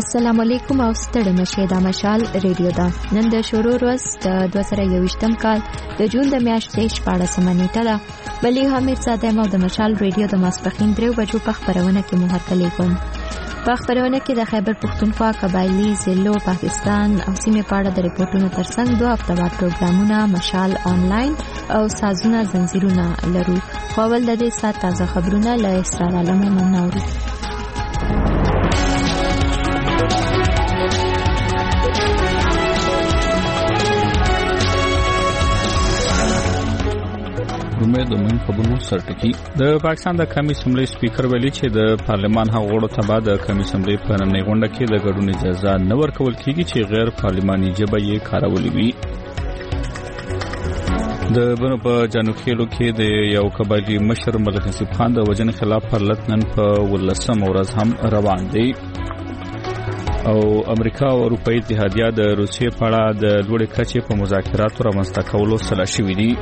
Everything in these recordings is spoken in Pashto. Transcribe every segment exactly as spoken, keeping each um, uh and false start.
السلام علیکم او ستړي مشه د مشال ریډیو دا نن د شروع ورځ د دوه زره یوویشتم کال د جون د میاشتې شپاړسمه نیټه ده. بلې حمید صادق مو د مشال ریډیو د ماسپخین درو بجو په خبرونه کې مو هرکلی کوم. په خبرونه کې د خیبر پختونخوا، قبایلی، زلو، پاکستان او سیمې په اړه د ریپورتونو ترڅنګ دوه هفتهوار پروګرامونه مشال آنلاین او سازونه زنجیرونه لرو. خو ول د دې سات تازه خبرونه له اسرار عالم منوري. امید د مهم خبرونو سرټکی. د پاکستان د قومي اسمبلی سپیکر ویلي چې د پارلمان هغه غړو ته بعد د قومي اسمبلی په نننۍ غونډه کې د ګډون اجازه نه ورکول کیږي چې غیر پارلماني ژبه یې کارولې وي. د بنو په جانوخیلو کې د یو قبایلی مشر ملک نصیب خان د وژنې خلاف پرلط نن په ولسم ورځ هم روان دی. او امریکا او اروپאי اتحادیه د روسیې په اړه د لوړې کچې په مذاکراتو رامنځته کولو سلا شوي دي.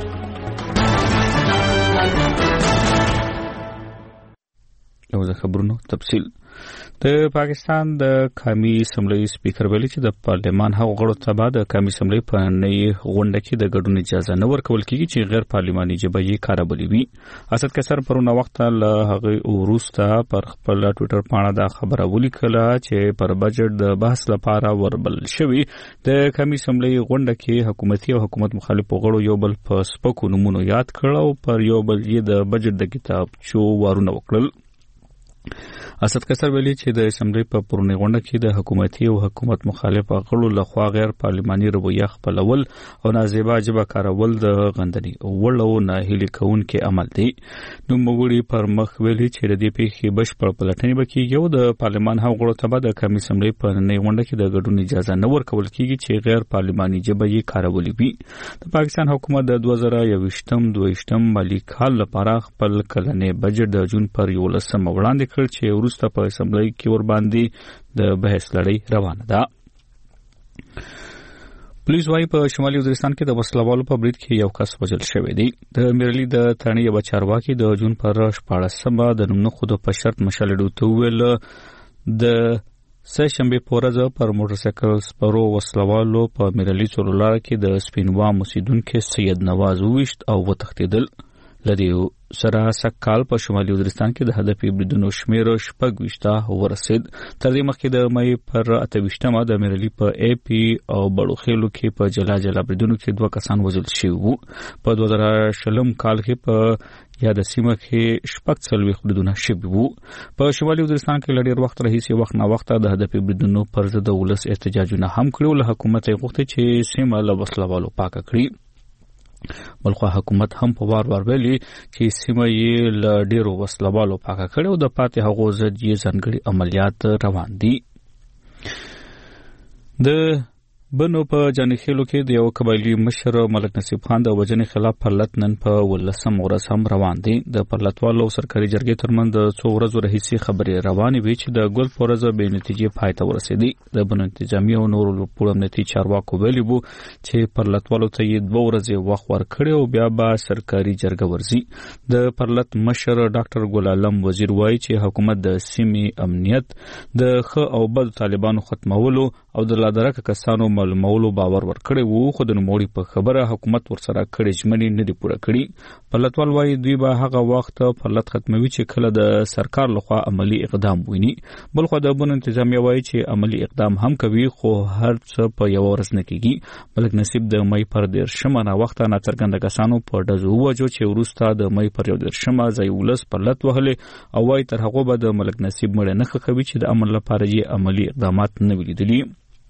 او د خبرونو تفصیل. د پاکستان د قومي اسمبلی سپیکر ویلي چې د پارلمان هغو غړو ته بعد د قومي اسمبلی په نننۍ غونډه کې د ګډون اجازه نه ورکول کیږي چې غیر پارلماني ژبه یې کارولې وي. اسد کسر پرونه وخت له هغه وروسته پر خپل ټوئیټر باندې دا خبره ولیکله چې پر بجټ د بحث لپاره وربل شوی د قومي اسمبلی غونډه کې حکومتي او حکومت مخالف غړو یو بل په سپکو نومونو یاد کړ او پر یو بل یې د بجټ د کتابچو وارونه وکړل. اسد کسر ویلي چې د اسمبلی په پرونی غونډه کې د حکومتي او حکومت مخالف غړو لخوا غیر پارلماني رویه خپلول او نازیبا ژبه کارول د غندنې وړ او ناهیلي کوونکي عمل دی. نو موږ پر مخ ویلي چې د دې پیښې بشپړ پلټنې وکړي او د پارلمان هغو غړو ته بعد د قومي اسمبلی په نننۍ غونډه کې د ګډون اجازه نه ورکول کیږي چې غیر پارلماني ژبه یې کارولې وي. د پاکستان حکومت د دوه زره یوویشتم دویشتم مالی کال لپاره خپل کلنی بجټ د جون پر یولسمه وړاندې کړ چې ورسته په اسمبلی کې ور باندې د بحث لړۍ روانه ده. پولیس وايي په شمالي وزیرستان کې د وسلوالو په برید کې یو کس وژل شوی دی. د میرلی د تڼۍ یو چارواکي د جون پر شپاړسمه د نوم خود په شرط مشالډو ته ویل د سه شنبه په ورځ پر موټر سایکل سپرو وسلوالو په میرلی څلور کې د سپینوا مسیدونکو سید نواز وویشت او وتښتیدل. لدی سره سکال په شمالي وزیرستان کې د هدفي بریدونو شمیر شپږ ویشته ورسید. تر دې مخکې د مې پر اته ویشتمه د میرلی په ای پی او بړوخیلو کې په جلا جلا بریدونو کې دوه کسان وژل شوي وو. په دوه زره شلم کال کې په یا د سیمه کې شپږ څلوېښت بریدونه شوي وو. په شمالي وزیرستان کې له ډېر وخت راهیسې وخت نه وخته د هدفي بریدونو پر ضد د ولس احتجاجونه هم کړي. له حکومت یې غوښتي چې سیمه له وسلوالو پاکه کړي. بلخوا حکومت هم په وار وار ویلي چې سیمه یې له ډیرو وسلوالو پاکه کړي او د پاتې هغو ضد یې ځانګړي عملیات روان دي. د بنو په جانخیلو کې د یو قبایلی مشر ملک نصیب خان د وژنې خلاف پرلط نن په ولسم ورځ هم روان دي. د پرلطوالو او سرکاري جرګې ترمنځ د څو ورځو راهیسې خبرې روانې وي چې د ګل په ورځ بې نتیجې پای ته ورسېدې. د بنو انتظامیه او نورو پوره امنیتي چارواکو ویلي وو چې پرلطوالو ته یې دوه ورځې وخت ورکړی او بیا به سرکاري جرګه ورځي. د پرلط مشر ډاکټر ګل عالم وزیر وایي چې حکومت د سیمې امنیت د ښه او بد طالبانو ختمولو او د لادرکه کسانو معلومولو باور ورکړی وو، خو د نوموړي په خبره حکومت ورسره کړي ژمنې نه دي پوره کړي. پرلطوال وایي دوی به هغه وخت پرلط ختموي چې کله د سرکار لخوا عملی اقدام ویني. بلخوا د بن انتظامیه وایي چې عملی اقدام هم کوي خو هر څه په یو ورځ نه کیږي. ملک نصیب د مې پر دیرشمه نه وخت نه څرګنده کسانو په ډزو ووجو چې وروسته د مې پر یو دیرشمه ځای ولس پرلط وهلې او وایي تر هغه به د ملک نصیب مړ نه خوي چې د امن لپاره یې عملی اقدامات نه ولیدلي.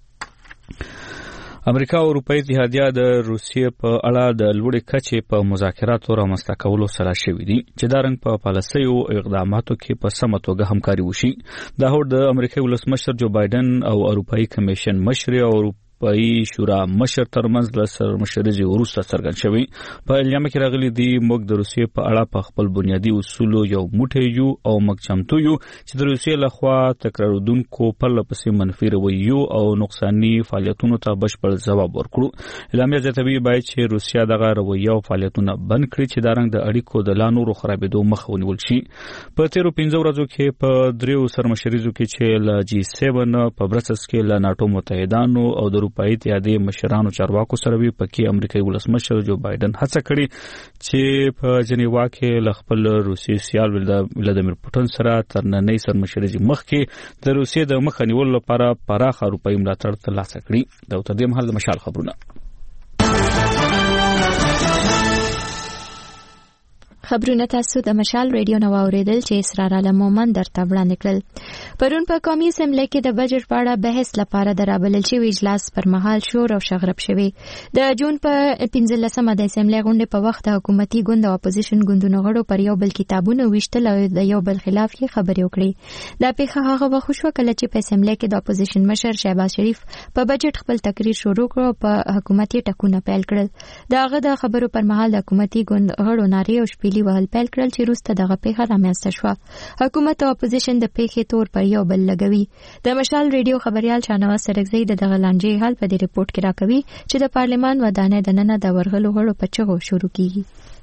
امریکا او اروپאי اتحادیه د روسیې په اړه د لوړې کچې په مذاکراتو رامنځته کولو سره شوي دي چې دا رنګ په پالیسیو اقداماتو کې په سمه توګه همکاري وشي. دا هوډ د امریکایي ولسمشر جو بایدن او اروپאי کمیشن مشر او اروپאי شورا مشر ترمنځ له سرمشرۍ وروسته څرګند شوی. په اعلامیه کې راغلي دي موږ د روسیې په اړه په خپل بنیادی اصولو یو موټی یو او موږ چمتو یو چې د روسیې لخوا تکرارودونکو پرله پسې منفي رویو او نقصاني فعالیتونو ته بشپړ ځواب ورکړو. اعلامیه زیاتوي باید چې روسیا دغه رویه او فعالیتونه بند کړي چې دا رنګ د اړیکو د لا نورو خرابېدو مخه ونیول شي. په تیرو پنځو ورځو کې په دریو سرمشریزو کې چې له جی سیون په برسلز کې له ناتو متحدانو او د اروپאי اتحادیې مشرانو چارواکو سره وی پکې امریکایي ولسمشر جو بایدن هڅه کړې چې په جنیوا کې له خپل روسي سیال ولادیمیر پوتین سره تر نننۍ سرمشریزي مخ کې د روسیې د مخ نیولو لپاره پراخ اروپאי ملاتړ ترلاسه کړي. دا تر دې مهال د مشال خبرونه. خبرونه تاسو د مشال ریډیو نو اوریدل چې اسرار علم مومن درته وړاندې کړل. پرون په قومي اسمبلی کې د بجټ په اړه بحث لپاره درابلل شوی اجلاس پر مهال شور او شغرب شوی. د جون په پنځلسمه د اسمبلی غونډې په وخت حکومتي ګوند او اپوزیشن ګوندونو غړو پر یو بل کتابونه ویشتل او د یو بل خلاف یې خبرې وکړې. دا پیښه هغه وخت شو کله چې په اسمبلی کې د اپوزیشن مشر شهباز شریف په بجټ خپل تقریر شروع کړ او په حکومتي ټکونه پیل کړل. داغه د خبرو پر مهال د حکومتي ګوند غړو نارې او شپېلې وهل پیل کړل چې روسته دغه پیښه رامنځته شوه. حکومت او اپوزیشن د پیښې تور پر یو بل لګوي. د مشال ریډیو خبريال شانواز سرکزی د دغه لانجې حل په دې رپورت کې راکوي چې د پارلمان ودانې د نن د ورغلو غړو په چغو شروع کیږي.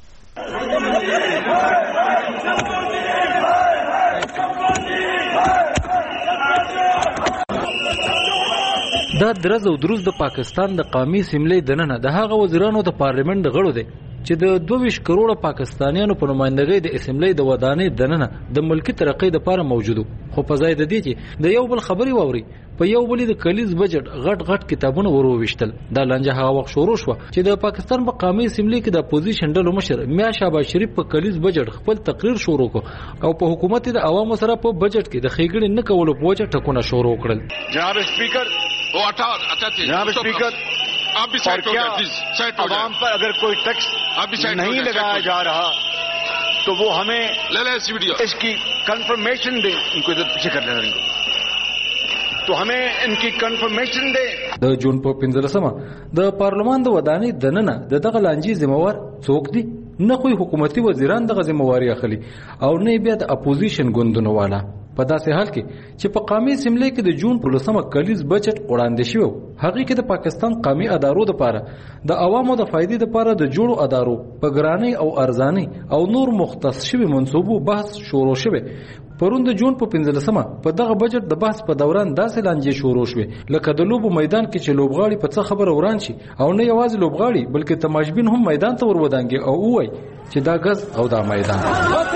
دا درز او دروز د پاکستان د قومي اسمبلی د نن د هغه وزیرانو د پارلیمنت د غړو دی چې د دوه کروڑه پاکستانیانو په نمائندګۍ د اسمبلی د ودانې دننه د ملکی ترقۍ لپاره موجودو. خو په ځای د دې چې د یو بل خبري ووري په یو بل د کلیز بجټ غټ غټ کتابونه وروويشتل. دا لانجه هغه وخت شروع شو چې د پاکستان په قومي اسمبلی کې د اپوزیشن ډلو مشر میا شهباز شریف په کلیز بجټ خپل تقریر شروع کړ او په حکومت د عوامو سره په بجټ کې د خېګړې نه کولو په وجه ټکونه شروع کړل. جناب سپیکر او اٹھا اٹھا جناب سپیکر آپ بھی سائٹ ہو جائے پلیز. سائٹ ہو جائے. عوام پر اگر کوئی ٹیکس نہیں لگایا جا رہا تو وہ ہمیں لے لے اس ویڈیو اس کی کنفرمیشن دے. ان کو ادھر پیچھے کر لینا ان کو تو ہمیں ان کی کنفرمیشن دے. د جون په پنځلسمه د پارلمان د ودانې دننه د دغه لانجې ذمہوار څوک دي؟ نه خو حکومتي وزیران دغه ذمہواری اخلي او نه بیا د اپوزیشن ګوندونو والا. په داسې حال کې چې په قومي اسمبلی کې د جون په لسمه کلیز بجټ وړاندې شو هغه کې د پاکستان قومي ادارو لپاره د عوامو د فائدې لپاره د جوړو ادارو په ګرانۍ او ارزانۍ او نور مختص شوی منصوبو بحث شروع شوه. پرون د جون په پنځلسمه په دغه بجټ د بحث په دوران داسې لانجې شروع شوه لکه د لوبو میدان کې چې لوبغاړي په څه خبره وران شي او نه یوازې لوبغاړي بلکې تماشبین هم میدان ته ورودانګي او وای چې دا غز او دا میدان.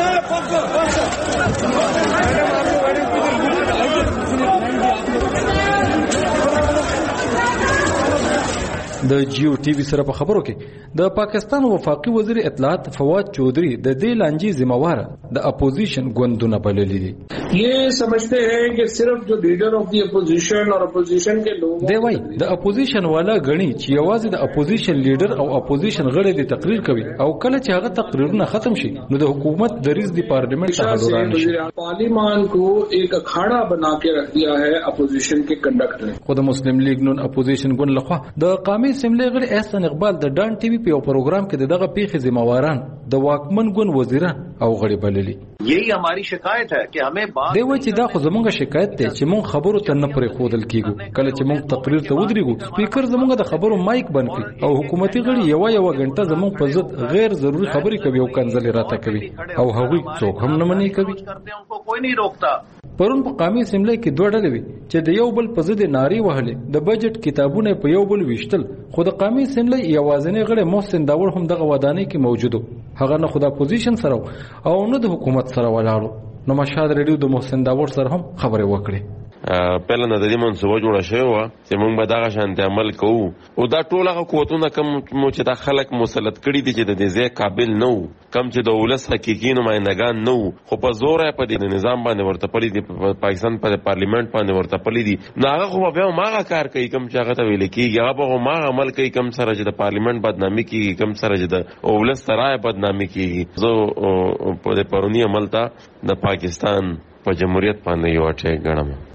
د جیو ټي وي سره په خبرو کې د پاکستان وفاقي وزیر اطلاعات فواد چودھری د دې لانجې ذمہوار د اپوزیشن ګوندونه بللي دي. یہ سمجھتے ہیں کہ صرف جو لیڈر آف دی اپوزیشن اور اپوزیشن کے لوگ دی وای د اپوزیشن والا غني چې یوازې د اپوزیشن لیډر او اپوزیشن غړي د تقریر کوي او کله چې هغه تقریرونه ختم شي نو د حکومت دریز دی پارلیمنت ته حاضران شي. پارلیمان کو ایک اکھاڑا بنا کے رکھ دیا ہے اپوزیشن کے کنڈکٹ نے. خود مسلم لیگ نون اپوزیشن ګوند لخوا د قومي اسمبلی غړي احسان اقبال د ډان ټي وي په یو پروګرام کې دغه پیښې ذمہواران د واکمن ګوند وزیران او غړي بللي. یہی ہماری شکایت ہے کہ ہمیں بات دی وای چې دا خو زمونږ شکایت دی چې مونږ خبرو ته نه پرې خودل کیږو. کله چې مونږ تقریر ته ودرېږو سپیکر زمونږ د خبرو مایک بند کړي او حکومتي غړي یو یو غنټه زمونږ په ضد غیر ضروري خبرې کوي او کنځلې راته کوي او هغوی څوک هم نه مني کوي. ان کو کوئی نہیں روکتا. پرون په قومي اسمبلی کې دوه ډلې وي چې د یو بل په ضد نارې وهلې د بجټ کتابونه په یو بل ویشتل. خو د قومي اسمبلی یوازینی غړی محسن داور هم دغه ودانۍ کې موجودو. هغه نه خو د اپوزیشن سره او نه د حکومت سره ولاړو. نو مشهد ریډیو د محسن داور سره هم خبرې وکړې. پهله نه د دې منصوبه جوړه شوې وه چې موږ به دغه شانتې عمل کوو او دا ټول هغه قوتونه کوم چې دا خلک مسلط کړي دي چې د دې ځای قابل نه وو کم چې د ولس حقیقي نمایندګان نه وو خو په زور یې په دې نظام باندې ورته پلي دي په پاکستان په پارلیمنت باندې ورته پلي دي نو هغه خو بیا هماغه کار کوي کوم چې هغه ته ویل کېږي هغه به هماغه عمل کوي کوم سره چې د پارلیمنت بدنامي کېږي کوم سره چې د ولس سره بدنامي کېږي. زه په دې پروني عمل ته د پاکستان په جمهوریت باندې یو اټیک ګڼم.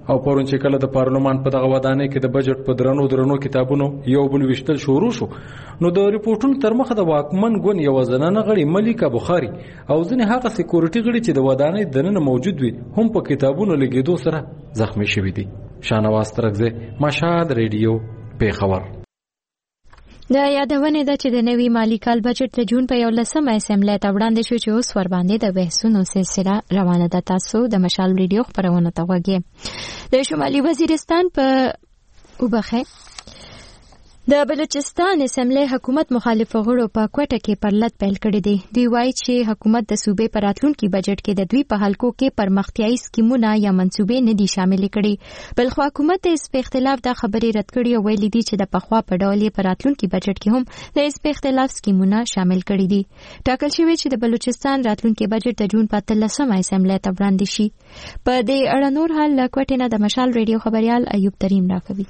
او پرون چې کله د پارلمان په دغه ودانۍ کې د بجټ په درنو درنو کتابونو یو بل وشتل شروع شو نو د ریپورتونو تر مخه د واکمن ګوند یو زنانه غړي ملیکا بخاری او ځنې هغه سکیورټي غړي چې د ودانۍ دننه موجود وي هم په کتابونو لګیدو سره زخمی شوي دي. شانواز ترغزه، مشهد ریډیو، پیښور. د یادونه ده چې د نوي مالی کال بجټ د جون په یولسمه اسمبلی ته وړاندې شو چې اوس ور باندې د بحثونو سلسله روانه ده. تاسو د مشال ریډیو خبرونه ته وګورئ. د شمالي وزیرستان په وبخه د بلوچستان اسمبلی حکومت مخالف غړو په کوټه کې پرلط پیل کړی دی. دوی وایي چې حکومت د صوبې په راتلونکي بجټ کې د دوی په حلقو کې پرمختیایي سکیمونه یا منصوبې نه دي شامل کړي. بل خو حکومت د اس په اختلاف د خبرې رد کړي او ویلي دي چې د پخوا په ډول یې په راتلونکي بجټ کې هم د اس په اختلاف سکیمونه شامل کړي دي. ټاکل شوی چې د بلوچستان راتلونکي بجټ د جون په اتلسمه اسمبلی ته وړاندې شي. په دې اړه نور حال له کوټې نه د مشال ریډیو خبريال ایوب تریم راکوي.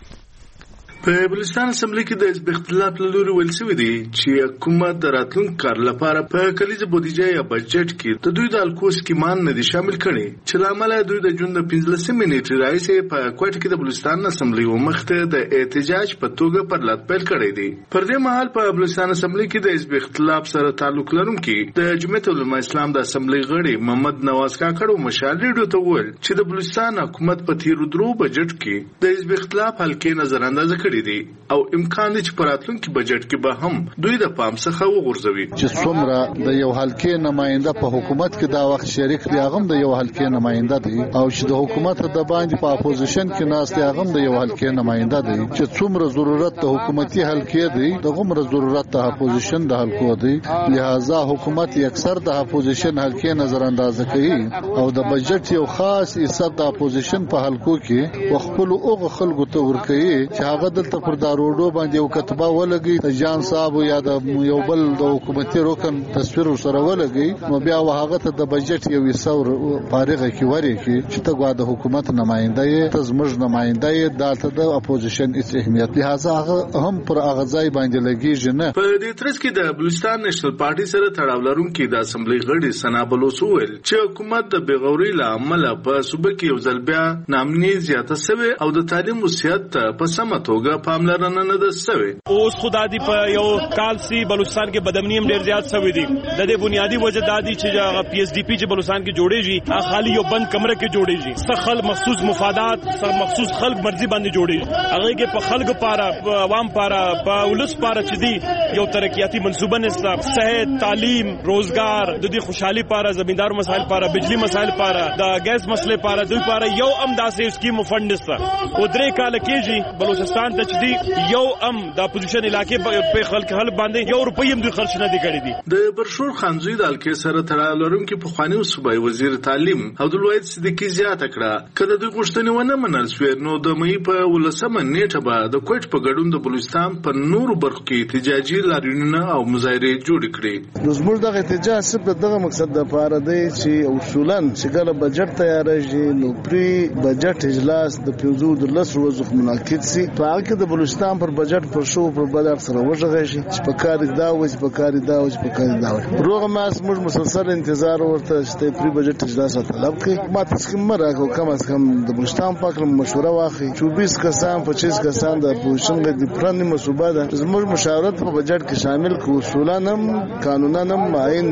په بلوچستان اسمبلی کې د حزب اختلاف له لوري ویل شوی دی چې حکومت د راتلونکي کال لپاره په کلیزه بودیجه یا بجټ کې د دوی د الکو سکیمان نه دي شامل کړي چې لامل دوی د جون د پنځلسمې نیټې راځي په کوټه کې د بلوچستان اسمبلی ومخته د احتجاج په توګه پر لات پیل کړی دی. پر دې مهال په بلوچستان اسمبلی کې د حزب اختلاف سره تعلق لرونکي د جمعیت العلماء اسلام د اسمبلی غړي محمد نواز کاکړ مشال ریډیو ته وویل چې د بلوچستان حکومت په تیر درو بجټ کې د حزب اختلاف حلقې نظر انداز کړي دي او امکان دي چې پراتلونکي بجټ کې به هم دوی د پام څخه وغورځوي. چې څومره د یو حلقې نماینده په حکومت کې دا وخت شریک دی هغه د یو حلقې نماینده دی او چې د حکومت د باندې په اپوزیشن کې ناس دی هغه د یو حلقې نماینده دی. چې څومره ضرورت د حکومتي حلقې دی دغه ضرورت د اپوزیشن د حلقو دی. لہذا حکومت اکثر د اپوزیشن حلقې نظر انداز کوي او د بجټ یو خاص حصہ د اپوزیشن په حلقو کې وخپل اوغه خلکو ته ورکوي چې هغه دلته پر داروډو باندې یو کتبه ولګي د جان صاحب یا د یو بل د حکومتي رکن تصویر سره ولګي نو بیا هغه ته د بجټ یو ثور فارغه کې وری کې چې ته غواړې حکومت نماینده یې ته زموږ نماینده یې دالته د اپوزیشن هیڅ اهمیت لہذا هغه هم پر هغه ځای باندې لګیږي نه. په دې ترڅ کې د بلوچستان نېشنل پارټي سره تړاو لرونکي د اسمبلی غړي سنا بلوچ وویل چې حکومت د بغوري لامل په صوبه کې یو ځل بیا نامني زیاته شوی او د تعلیم او صحت په سمه توګه پاملرنه نه ده شوی. اوس خدا دی په یو کال سی بلوچستان کې بدامنی هم ډیر زیات شوی دی. د دې بنیادی وجه دا دی چې هغه پی ایس ډی پی چې بلوچستان کې جوړیږي هغه خالی یو بند کمره کې جوړیږي. څه خل مخصوص مفادات څه مخصوص خلک مرزي باندې جوړیږي. هغه کې په خلکو لپاره عوام لپاره په ولس لپاره چې دی یو ترقیاتی منصوبه نشته. صحت، تعلیم، روزګار، د دې خوشحالي لپاره، زمیندار مسایل لپاره، بجلی مسایل لپاره، د ګیس مسلې لپاره دوی لپاره یو ام داسې سکیم فند نشته. او درې کال کېږي بلوچستان ته چې دی یو ام د اپوزیشن علاقې په خلک حل باندې یو روپۍ هم دوی خرج نه دي کړی دي. د برشور خانزوی د الکې سره تړاو لرونکي پخوانی صوبایي وزیر تعلیم عبدالواحد صدیقي زیاته کړه کله دوی غوښتنې ونه منل شوې نو د مې په ولسمه نیټه به د کوټ په ګډون د بلوچستان په نورو برخو کې احتجاجي لاریونونه او مظاهرې جوړې کړې. زموږ دغه احتجاج صرف دغه مقصد لپاره دی چې اصولاً چې کله بجټ تیارېږي نو پری بجټ اجلاس د پنځو دلس ورځو منعقد سي په هغه کې د بلوچستان پر بجټ پر شو پر بل سره وژغه شي چې په کار دا و چې په کار دا و چې په کار دا و روغ ماس موږ مسلسل انتظار ورته چې پری بجټ اجلاس طلب کړي. ما تاسو کوم راغو کم از کم د بلوچستان په اړه مشوره واخلي. چوبیس کسان پچیس کسان د اپوزیشن د پرانی مسوبه ده زموږ مشاورت په بجټ کې شامل کو اصولاً هم قانونا هم معین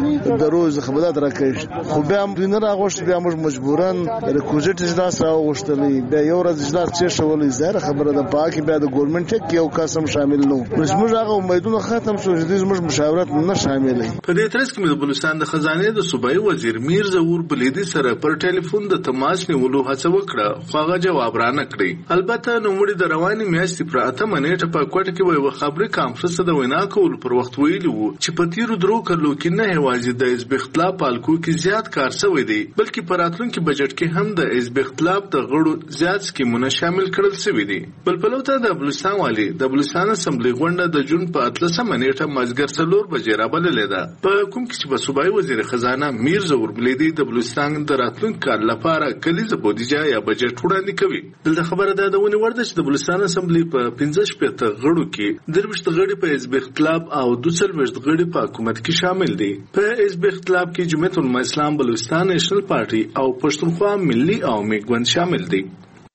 د روز خبرات راکړي خو بیا هم نه راغوښت بیا موږ مجبورن د کوجټ اجلاس راوښتلې بیا یو ورځ اجلاس چې شولې زهره خبره ده پاکي بیا د ګورنمنت کې یو قسم شامل نو موږ هغه امیدونه ختم شو چې موږ مشاورت نه شاملې. په دې ترڅ کې د بلوچستان د خزانه د صوبایي وزیر میر ظهور بلیدي سره پر ټلیفون د تماس نیولو هڅه وکړه خو هغه جواب را نه کړی. البته نو موږ د رواني میاشتې پر اتمه نیټه په کوټه کې یو خبري کانفرنس د وینا کول پر وخت ویلو چې په تیرو درو کلو کې نه هوازي د حزب اختلاف پالکو کې زیات کار شوی دی بلکې په راتلونکي بجټ کې هم د حزب اختلاف د غړو زیات سکیمونه شامل کړل شوی دي. بل په لوته د بلوچستان والی د بلوچستان اسمبلی غونډه د جون په اتلسمه نیټه مازګر څلور بجې رابللې ده په کوم کې چې په صوبایي وزیر خزانه میر ظهور بلیدي د بلوچستان د راتلونکي کال لپاره کلیزه بودیجه یا بجټ وړاندې کوي. دلته خبره ده د ونی ورده چې د بلوچستان اسمبلی په پنځه شپږ غړو کې درويشت غړي په حزب اختلاف او دوسلويشت غړي په حکومت کې شامل دي. په حزب اختلاف کې جمعیت العلماء اسلام بلوچستان نېشنل پارټي او پښتونخوا ملي عوامي ګوند شامل دي.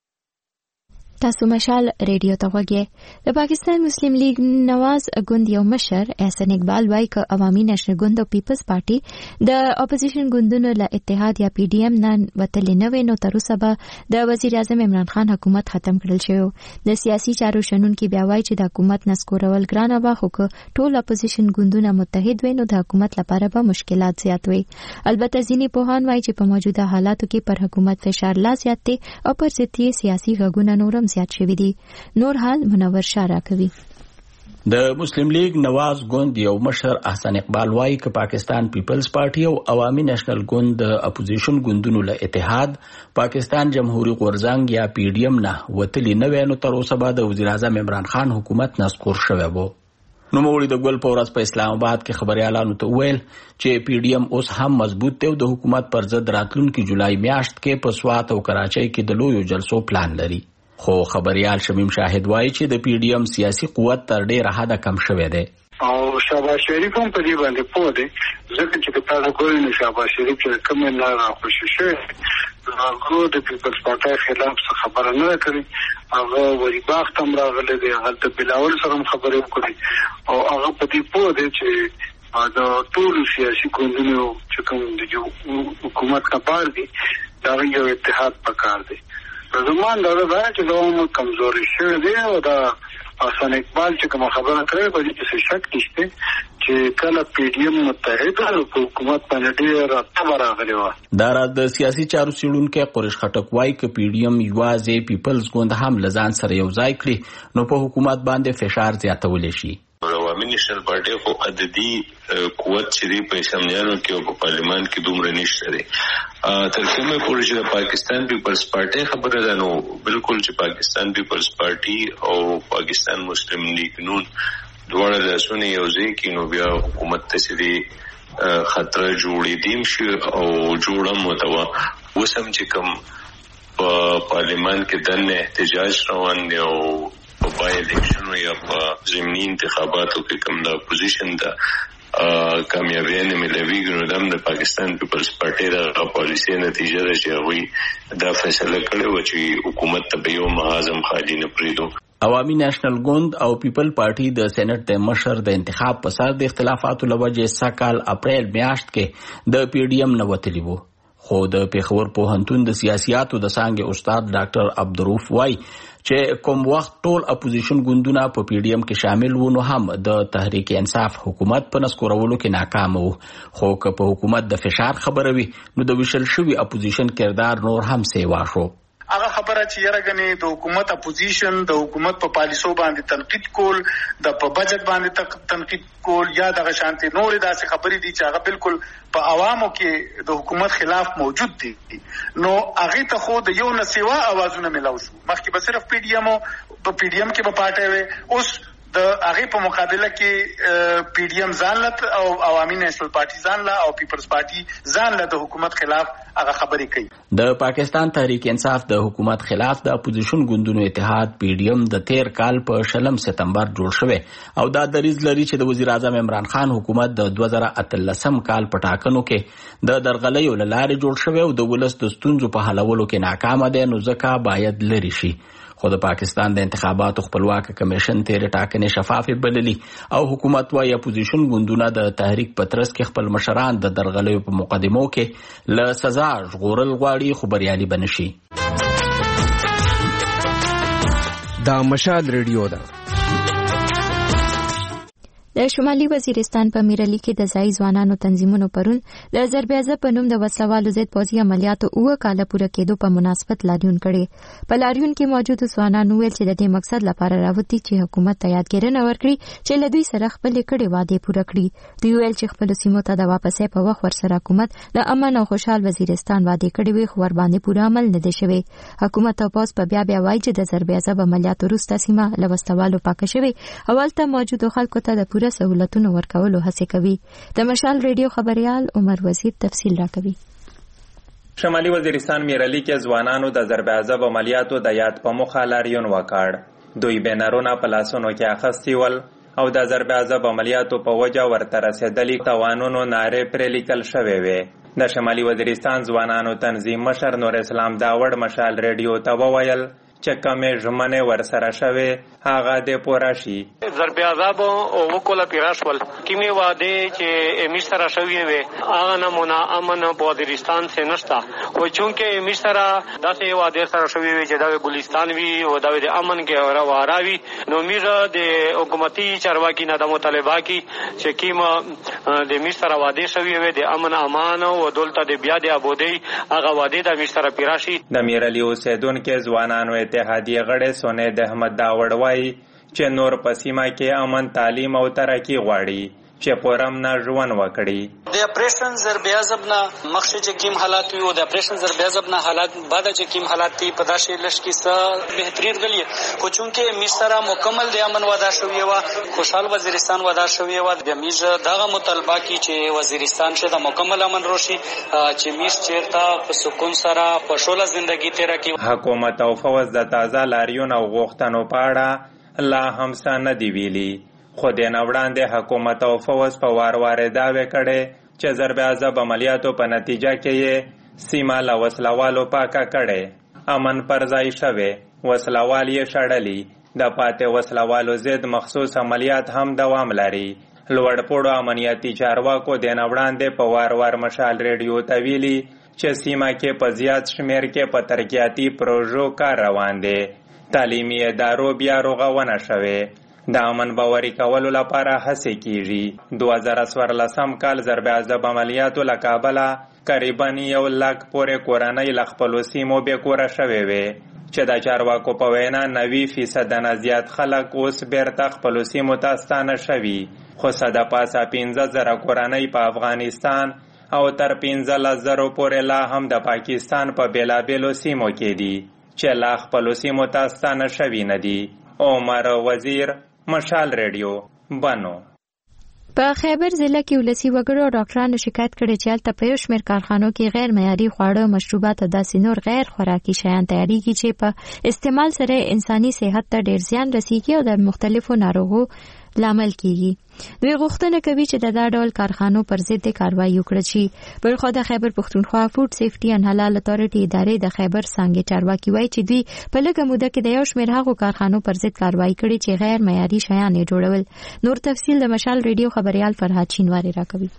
تاسو مشال ریډیو ته وګورئ. د پاکستان مسلم لیگ نواز ګوند یو مشر احسن اقبال وايي ک عوامي نېشنل ګوند او پیپلز پارټي د اپوزیشن ګوندونو له اتحاد یا پی ډی ایم نن وتلې نه وینو تر اوسه به د وزیر اعظم عمران خان حکومت ختم کړل شوی. د سیاسي چارو شنونکي بیا وايي چې د حکومت نسکورول ګرانه به خو ټول اپوزیشن ګوندونه متحد وینو د حکومت لپاره به مشکلات زیات وي. البته ځینې پوهان وايي چې په موجوده حالاتو کې پر حکومت فشار لا زیات دی او پر ضد سیاسي غږونه نورم زیات شوي دي. نور حال منور شاه راکوي. د مسلم لیگ نواز ګوند یو مشر احسن اقبال وايي ک پاکستان پیپلز پارټي او عوامي نېشنل ګوند د اپوزیشن ګوندونو له اتحاد پاکستان جمهوریت غورځنګ یا پی ډی ایم نه وتلی نه وینو تر اوسه به د وزیر اعظم عمران خان حکومت نسکور شوی وو. نو موږ د ګل په ورځ په اسلام آباد کې خبريالانو ته ویل چې پی ډی ایم اوس هم مضبوط دی او د حکومت پر ضد راتلونکي جولای میاشت کې په سوات او کراچۍ کې د لویو جلسو پلان لري. خو خبريال شمیم شاهد وایي چې د پی ډی ایم سیاسي قوت تر ډېره حده کم شوی دی. او شهباز شریف هم په دې باندې پوه دی ځکه چې په تاسو ګورئ نو شهباز شریف چې کوم نه راخوشي شوی هغه د پیپلز پارټي خلاف څه خبره نه کړې. هغه وری باغ تم راغله دی هغه د بلاول سره خبرې وکړي او هغه په دې پوه دی چې دا ټول سیاسي ګوندونو چې کوم د حکومت کار دي دا یو اتحاد پکار دی. زموږ دا دا چې دوه کمزوري شوی دی او دا احسن اقبال چې کوم خبره کوي په دې کې شک نشته چې کله پی ډی ایم متحد او حکومت باندې ډېر راته راغلی و. دا راز د سیاسي چارو څېړونکي قریش خټک وايي ک پی ډی ایم یوازې پیپلز ګوند هم لزان سره یو ځای کړي نو په حکومت باندې فشار زیاتولی شي. عوامي نېشنل پارټي خو عددي قوت چې دی په اسمبلیانو کې او په پارلیمان کې دومره نشته دی. تر کومه پورې چې د پاکستان پیپلز پارټي خبره ده نو بالکل چې پاکستان پیپلز پارټي او پاکستان مسلم لیگ نون دواړه د سونې یو ځای کې نو بیا حکومت ته چې خطر جوړې دیم شي او جوړم متوا وسم چې کوم په پارلیمان کې دنه احتجاج روان دی او په پای الیکشن یا په ضمني انتخاباتو کې کوم د اپوزیشن د کامیابی نه ملويږي نو د پاکستان پیپلز پارټي د پالیسي نتیجه ده چې هغه دا فیصله کړې و چې حکومت ته به یو محاذم خالی نه پریدو. عوامي نېشنل ګوند او پیپل پارټي د سېنات د مشر د انتخاب په سر د اختلافاتو لوجه سکهال اپریل میاشت کې د پی ډی ایم نه وتلی وو. خو د پیښور پوهنتون د سیاسياتو د څانګې استاد ډاکټر عبدالروف وايي چې کوم وخت ټول اپوزیشن ګوندونه په پی ډی ایم کې شامل وو نو هم د تحریک انصاف حکومت په نسکورولو کې ناکام وو. خو که په حکومت د فشار خبره وي نو د وشل شوی اپوزیشن کردار نور هم سیوا شو. هغه خبره چې یرغنې د حکومت اپوزیشن د حکومت په پالیسو باندې تنقید کول د په بجټ باندې تنقید کول یا د شانتي نورې داسې خبرې دي چې هغه بالکل په عوامو کې د حکومت خلاف موجود دي نو هغه ته خو د یو نسوا اوازونه ملاو شو. مخکې به صرف پی ډی ایم په پی ډی ایم کې به پارټي وي اوس د هغه په مقابله کې پی ډی ایم ځان له او عوامي نېشنل پارټي ځان له او پیپلز پارټي ځان له د حکومت خلاف هغه خبرې کوي. د پاکستان تحریک انصاف د حکومت خلاف د اپوزیشن ګوندونو اتحاد پی ډی ایم د تیر کال په شلم سپتمبر جوړ شوی او دا دریز لري چې د وزیر اعظم عمران خان حکومت د دوه زره اتلسم کال په ټاکنو کې د درغلیو لاره جوړ شوی او د ولس د ستونزو په حلولو کې ناکام دي نو ځکه باید لري شي. خو د پاکستان د انتخاباتو خپلواک کمیشن تیر ټاکنې شفافه بللي او حکومت وايي اپوزیشن ګوندونه د تحریک پترس کې خپل مشران د درغلیو په مقدمو کې له سزا ژغورل غواړي خو بریالي بنشي. دا مشال ریډیو ده. د شمالي وزیرستان په میرلی کې د ځای ځوانانو تنظیمونو پرون د ضربېزه په نوم د وسلوالو ضد پوځي عملیاتو اوه کاله پوره کېدو په مناسبت لاریون کړي. په لاریون کې موجود ځوانانو ویل چې د دې مقصد لپاره راوتی چې حکومت ته یادګیرنه ورکړي چې له دوی سره خپل کړي وعده پوره کړي. دوی ویل چې خپل سیمو ته د واپسې په وخت ورسره حکومت د امن او خوشحال وزیرستان وعده کړي وي خو ور باندې پوره عمل نه دی شوی. حکومت او پوز په بیا بیا وایي چې د ضربېزه عملیاتو وروسته سیمه له وسلوالو پاکه شوی اولته موجود خلکو ته د سہولتونو ورکولو هڅه کوي. د مشال ریډیو خبريال عمر وزیر تفصیل راکوي. شمالي وزیرستان میرلی کې ځوانانو د ضربېزه عملیاتو د یاد په مخه لاریون وکړ. دوی بنرونه په لاسونو کې اخیستي ول او د ضربېزه عملیاتو په وجه ورته رسېدلي تاوانونو نارې پرې لیکل شوې وې. د شمالي وزیرستان ځوانانو تنظیم مشر نور اسلام داوړ مشال ریډیو ته وویل چې کومې ژمنې ورسره شوې هغه دې پوره شي. ضرب عذاب او وکوله پیراشول کیمه واده چې امیر سره شوې وي هغه نمونه امن په وزیرستان څخه نشته او چونکه امیر سره داسې واده سره شوې وي چې دا ګلستان وي او دا د امن کې وراوي نو امیر د حکومتي چارواکي نه د مطالبه کی چې کیمه د امیر سره واده شوې وي د امن امان او دولت د بیا د ابودي هغه واده د امیر سره پیراشي. د میرعلی اوسیدونکو ځوانانو اتحادیه غړي سونید احمد داوړ وایي چې نور په سیمه کې امن تعلیم او ترقی غواړي چې پرم نه ژوند وکړي. د اپریشن ضرب عذاب نه مخکې چې کیم حالات وي او د اپریشن ضرب عذاب نه حالات بعد چې کیم حالات تی په داسې لشکې سره بهترین غلی خو چونکه مصر مکمل د امن ودا شوی و خوشحال وزیرستان ودا شوی و د میز دغه مطالبه کی چې وزیرستان شه د مکمل امن روشي چې میز چیرته په سکون سره په شوله ژوندۍ تیر کی. حکومت او فوز د تازه لاریون او غوښتنو پاړه لا هم څه نه دی ویلي خو د نه وړاندې حکومت او فوز په وار وار دعوې کړې چې ضرب عذاب عملیاتو په نتیجه کې یې سیمه له وسلوالو پاکه کړې امن پر ځای شوې وسلوال یې شړلي د پاتې وسلوالو ضد مخصوص عملیات هم دوام لري. لوړپوړو امنیتي چارواکو د نه وړاندې په وار وار مشال ریډیو ته ویلي چې سیمه کې په زیات شمیر کې په ترقیاتي پروژو کار روان دی. تعلیمي ادارو بیا رغونه شوې د امن باوري کولو لپاره هڅې کیږي. دوه زره څوارلسم کال ضرب عذاب عملیاتو له کابله قریبا یو لک پورې کورنۍ له خپلو سیمو بې کوره شوې وې چې د چارواکو په وینا نوي فیصد نه زیات خلک اوس بیرته خپلو سیمو ته ستانه شوي خو څه د پاسه پنځه زره کورنۍ په افغانستان او تر پنځلس زرو پورې لا هم د پاکستان په بیلابیلو سیمو کې دي چې لا خپلو سیمو ته ستانه شوي نه دي. عمر وزیر مشال ریډیو بانو. په خیبر ضلع کې ولسی وګړو ډاکټرانو شکایت کړي چې هلته په یو شمېر کارخانو کې غیر معیاري خواړه مشروبات او داسې نور غیر خوراکي شیان تیاریږي چې په استعمال سره انساني صحت ته ډېر زیان رسیږي او د مختلفو ناروغو لامل کیږي. دوی غوښتنه کوي چې د دا ډول کارخانو پر ضد کاروایی وکړي شي. بلخو د خیبر پښتونخوا فود سیفټي ان حلال اتارټي ادارې د خیبر څنګه چارواکي وایي چې دوی په لږه موده کې د یو شمېر هغو کارخانو پر ضد کاروایی کړي چې غیر معیاري شیان یې جوړول. نور تفصیل د مشال ریډیو خبريال فرهاد شینواری راکوي.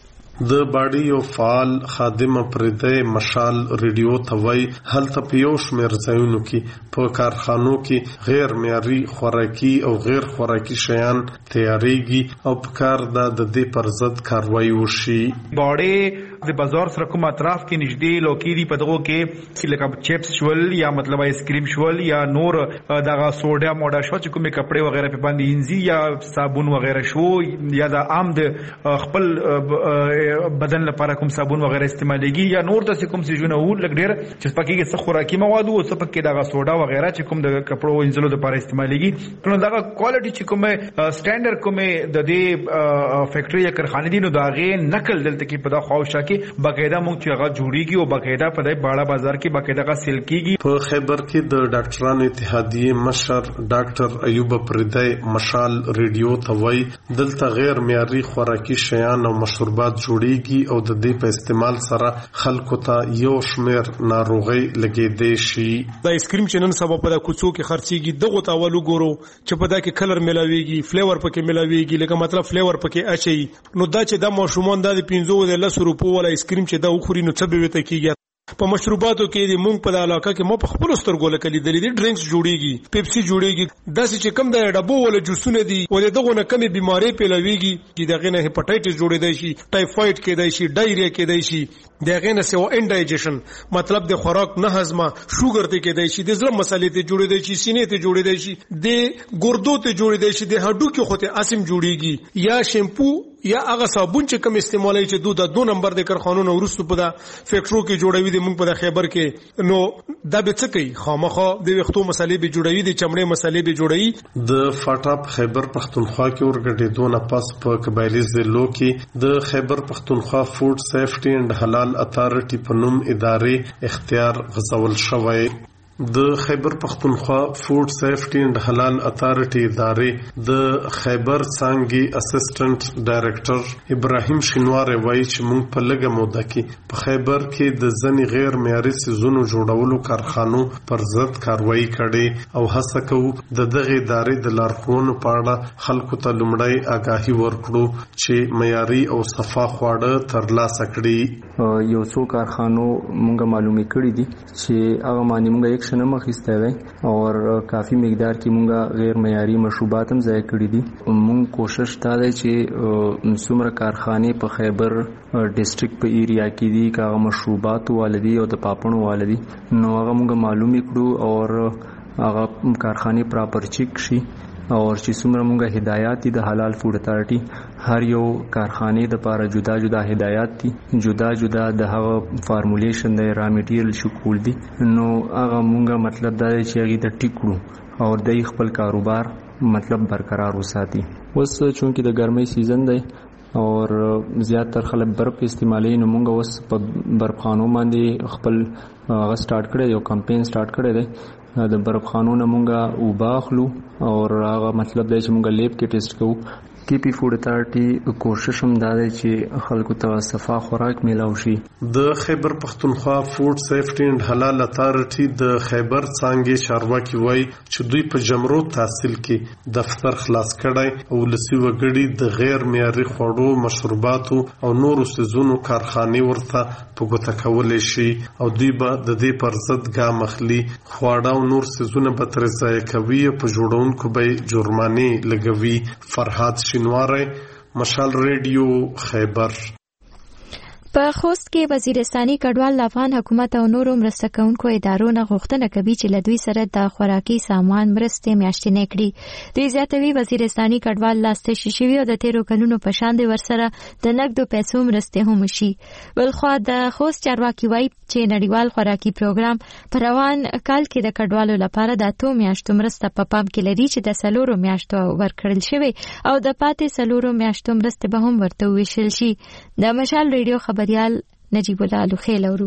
د باډي یو فعال خادم پردې مشال ریډیو توي هلته په یو شمېر ځایونو کې په کارخانو کې غیر معیاري خوراکي او غیر خوراکي شیان تیاریږي او په کار د دې پر ضد کاروایی وشي. باډي د بازار سره کوم اطراف کې نږدې لوکي دي په دغه کې لکه چپس شول یا مطلب آیس کریم شول یا نور دغه سوډا موډا شو چې کومه کپڑے وغیرہ په باندې انزي یا صابون وغیرہ شو یا د عام د خپل بدن لپاره کوم صابون وغیرہ استعمالېږي یا نور د کوم سيزونه و لګډیر چې پکې څه خوراکي مواد او څه پکې دغه سوډا وغیرہ چې کوم د کپړو انځلو لپاره استعمالېږي نو دغه کوالټي چې کومه سټانډرډ کومه د دې فیکټري یا کارخانه دي نو داغه نقل دلته کې په دا خواوشا کې باقاعده مونږ چې هغه جوړیږي او باقاعده په دې باړه بازار کې باقاعده سیل کیږي. په خیبر کې د ډاکټرانو اتحادیه مشر ډاکټر ایوب پردې مشال ریډیو ته وایي دلته غیر معیاري خوراکي شیان او مشروبات جوړیږي او د دې په استعمال سره خلکو ته یو شمیر ناروغي لګیدې شي. د آیس کریم چې نن سبا په د کوڅو کې خرڅيږي دغه تاولو ګورو چې په دا کې کلر ملاويږي فلیور پکې ملاويږي لکه مطلب فلیور پکې اچي نو دا چې د ماشومان د پنځو د لس روپو ولا آیس کریم چې دا وخوري نو څه به وته کیږي. په مشروباتو کې د مونږ په علاقه کې مو په خپل سترګو لکه لیدلې دي ډرینکس جوړیږي پیپسي جوړیږي داسې چې کم د ډبو ولا جوسونه دي او دغه نه کمی بيماري پیلويږي چې دغه نه هپاتایټس جوړېدای شي ټایفاید کېدای شي ډایریا کېدای شي دغه نه سو انډایجیشن مطلب د خوراک نه هضم شوګر ته کېدای شي د زړه مسلې ته جوړېدای شي سینې ته جوړېدای شي د ګردو ته جوړېدای شي د هډو کې خوته اسیم جوړیږي یا شیمپو یا هغه صابون چې کوم استعمالي چې دوه د دو نمبر د کارخانونو ورستو په دا فیکټرو کې جوړوي د موږ په خیبر کې نو دا به څه کوي خامخا د وختو مسلې به جوړوي د چمړې مسلې به جوړوي. د فاټاپ خیبر پښتونخوا کې ورګټې دونه پاس په قبایلی ضلعو کې د خیبر پښتونخوا فود سیفټي اند حلال اتارټي په نوم ادارې اختیار غزول شوی. د خیبر پختونخوا فود سیفټي اند حلال اتارټي ادارې د خیبر څانګې اسسټنټ ډایریکټر ابراهیم شینوار وایي چې موږ په لږه موده کې په خیبر کې د ځنې غیر معیاري څیزونو جوړولو کارخانو پر ضد کاروایی کړې او هڅه کوو د دغه ادارې د لارښوونو په اړه خلکو ته لومړی آگاهي ورکړو چې معیاري او صفا خواړه ترلاسه کړي. یو څو کارخانو موږ معلومي کړی دي چې هغه باندې موږ یک شنه مخسته وي او کافي مقدار کې موږ غیر معیاري مشروبات هم ځای کړی دي. موږ کوشش تا دی چې څومره کارخانه په خیبر ډیسټریکټ په ایریا کې دي کاغه مشروبات والدي او د پاپړو والدي نو هغه موږ معلومي کړو او هغه کارخانه پراپر چیک شي او چې څومره موږ هدایات دي د حلال فود اتارټي هر یو کارخانه د لپاره جدا جدا هدایات دي جدا جدا د هغه فارمولیشن د را میټیریل شو کول دي نو هغه موږ مطلب دا چې هغه د ټیکړو او د خپل کاروبار مطلب برقرار وساتي. اوس چونکې د ګرمۍ سیزن دی اور زیاتره خلک برف استعمالوي نو موږ اوس په برفخانو باندې خپل هغه سٹارټ کړی یو کمپین سٹارټ کړی دی د برفخانو نه موږ وباخلو او هغه مطلب دی چې موږ لیب کې ټیسټ کوو. کی پی فود اتارټي کوشش هم دا دی چې خلکو ته صفا خوراک میلاو شي. د خیبر پختونخوا فود سیفټي اند حلال اتارټي د خیبر څانګې چارواکي وایي چې دوی په جمرو تحصیل کې دفتر خلاص کړی او لسی وګړي د غیر معیاري خوړو مشروباتو او نورو څیزونو کارخانه ورته په ګوته کولای شي او دوی به د دې پر ضد ګام اخلي. خواړه او نور څیزونه به تر ځای کوي په جوړونکو به جرمانه لګوي. فرحات شینواری، مشال ریډیو، خیبر. په خوست کې وزیرستاني کډوال د افغان حکومت او نورو مرسته کوونکو ادارو نه غوښتنه کوي چې له دوی سره د خوراکي سامان مرستې میاشتنې کړي. دوی زیاتوي وزیرستاني کډوال لاسته شوي او د تیرو کلونو په شان د ورسره د نقدو پیسو مرستې هم شي. بلخوا د خوست چارواکي وایي چې نړیوال خوراکي پروګرام په روان کال کې د کډوالو لپاره د اتو میاشتو مرسته په پام کې لري چې د څلورو میاشتو ورکړل شوی او د پاتې څلورو میاشتو مرستې به هم ورته وویشل شي. د مشال ریډیو خبریال نجیب الله لوخیل اورو.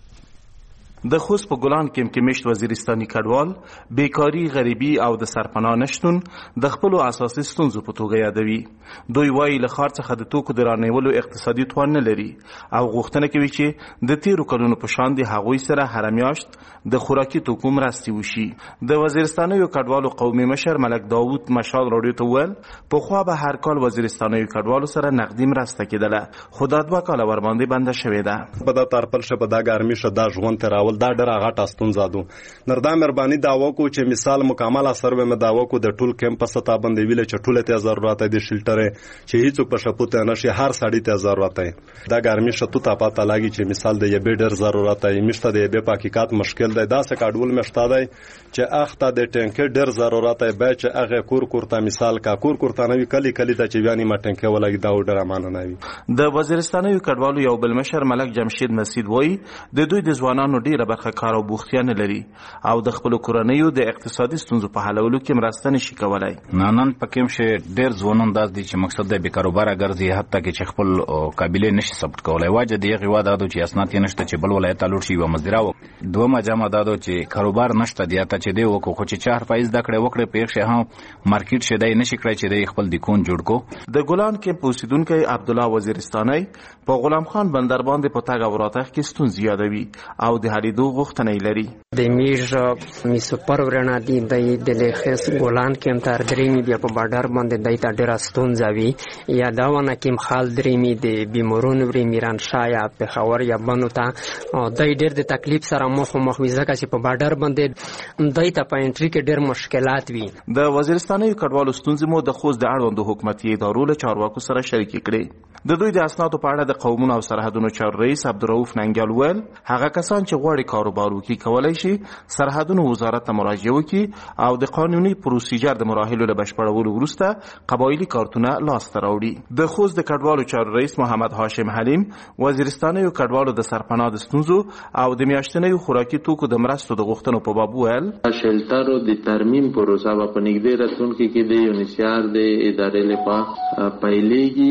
د خوست په ګلان کې کې مشت وزیرستاني کډوال بیکاری، غریبي او د سرپناه نشټون د خپل اساسي ستونزو په توګه یادوي. دوی وايي له خار څخه د توکو درانیولو اقتصادي توان نه لري او غوښتنه کوي چې د تیرو کلونو په شان دي هغوی سره هر میاشت د خوراکي توکو مرستې وشي. د وزیرستاني کډوالو قومي مشر ملک داوود مشال راډیو ته ویل په خو به هر کال وزیرستاني کډوالو سره نقدي مرسته کېدله خو دا دوه کاله ور باندې بنده شوې ده. په دا ترپل شه په دا ګرمي شه دا ژوند تراول دا ډېر غټه ستونزه ده. نردا مهرباني دا وکړو چې مثال مکمل سروې مې دا وکړو د ټول کیمپ په ستا باندې ویل چې ټول ته ضرورت دی شیلټر چې هیڅ په شپوته نشي هر سړی ته ضرورت دی. دا ګرمي شته ته پاته لاګي چې مثال د یبه ډېر ضرورت دی مشته د یبه پاکیکات مشکل دی دا څه کډول مشته دی چې اخته د ټینک ډېر ضرورت دی به چې هغه کور کورته مثال کا کور کورته نوې کلی کلی ته چې بیانې ما ټینک ولګي دا ډېر امانه نه وي. د وزیرستاني کډوالو یو بل مشر ملک جمشید مسعود وایي د دوی د ځوانانو ډیره برخه کار او بوختیا نه لري او د خپل کورنیو د اقتصادي ستونزو په حلولو کې مرسته نشي کولای. نن پکې مشه ډیر ځوانان داس دي چې مقصد د بیکاروبار ګرځي حتی کې خپل قابلیت نشي ثبت کولای. واجه دی غوا دادو چې اسناد یې نشته چې بل ولایت لور شي و مزدراو دوه مجامع دادو چې کاروبار نشته دی ته چې دی وکړو خو چې چار فایز د کړه وکړه په ښه هم مارکیټ شه دی نشي کړی چې دی خپل د کون جوړ کو. د ګلان کې پوسیدونکو عبد الله وزیرستاني په غلام خان بندر باندې په تاګ اوراتخ کې ستونزې یادوي او د هلیدو غوښتنې لري. د میژ میسو پرورنا دی د لخص ګلان کې تر درېمی بیا په بارډر باندې دای ته ډېر ستونزې وي یا دا ونه کې خال درېمی د بیمورونو ورې میران شایا په خور یا بنو ته دای ډېر د تکلیف سره مخ مخ وي ځکه چې په بارډر باندې دای ته په انټری کې ډېر مشکلات وي. د وزیرستاني کډوالو ستونزې مو د خوست د اړوند حکومتي ادارو له چارواکو سره شریک کړي. د دوی د اسنادو په اړه د قومونو او سرحدونو چار رئیس عبدالرؤف ننګیال ویل هغه کسان چې غواړي کاروبار وکړي کولای شي سرحدونو وزارت ته مراجعه وکړي او د قانوني پروسیجر د مراحلو له بشپړولو وروسته قبایلي کارتونه لاسته راوړي. د خوست د کډوالو چار رئیس محمد هاشم حلیم وزیرستاني کډوالو د سرپناه د ستونزو او د میاشتنۍ خوراکي توکو د مرستو د غوښتنو په باب ویل شلټرو د ترمیم پروسه په نږدې راتلونکي کې د یونیسیار د ادارې لخوا پیلېږي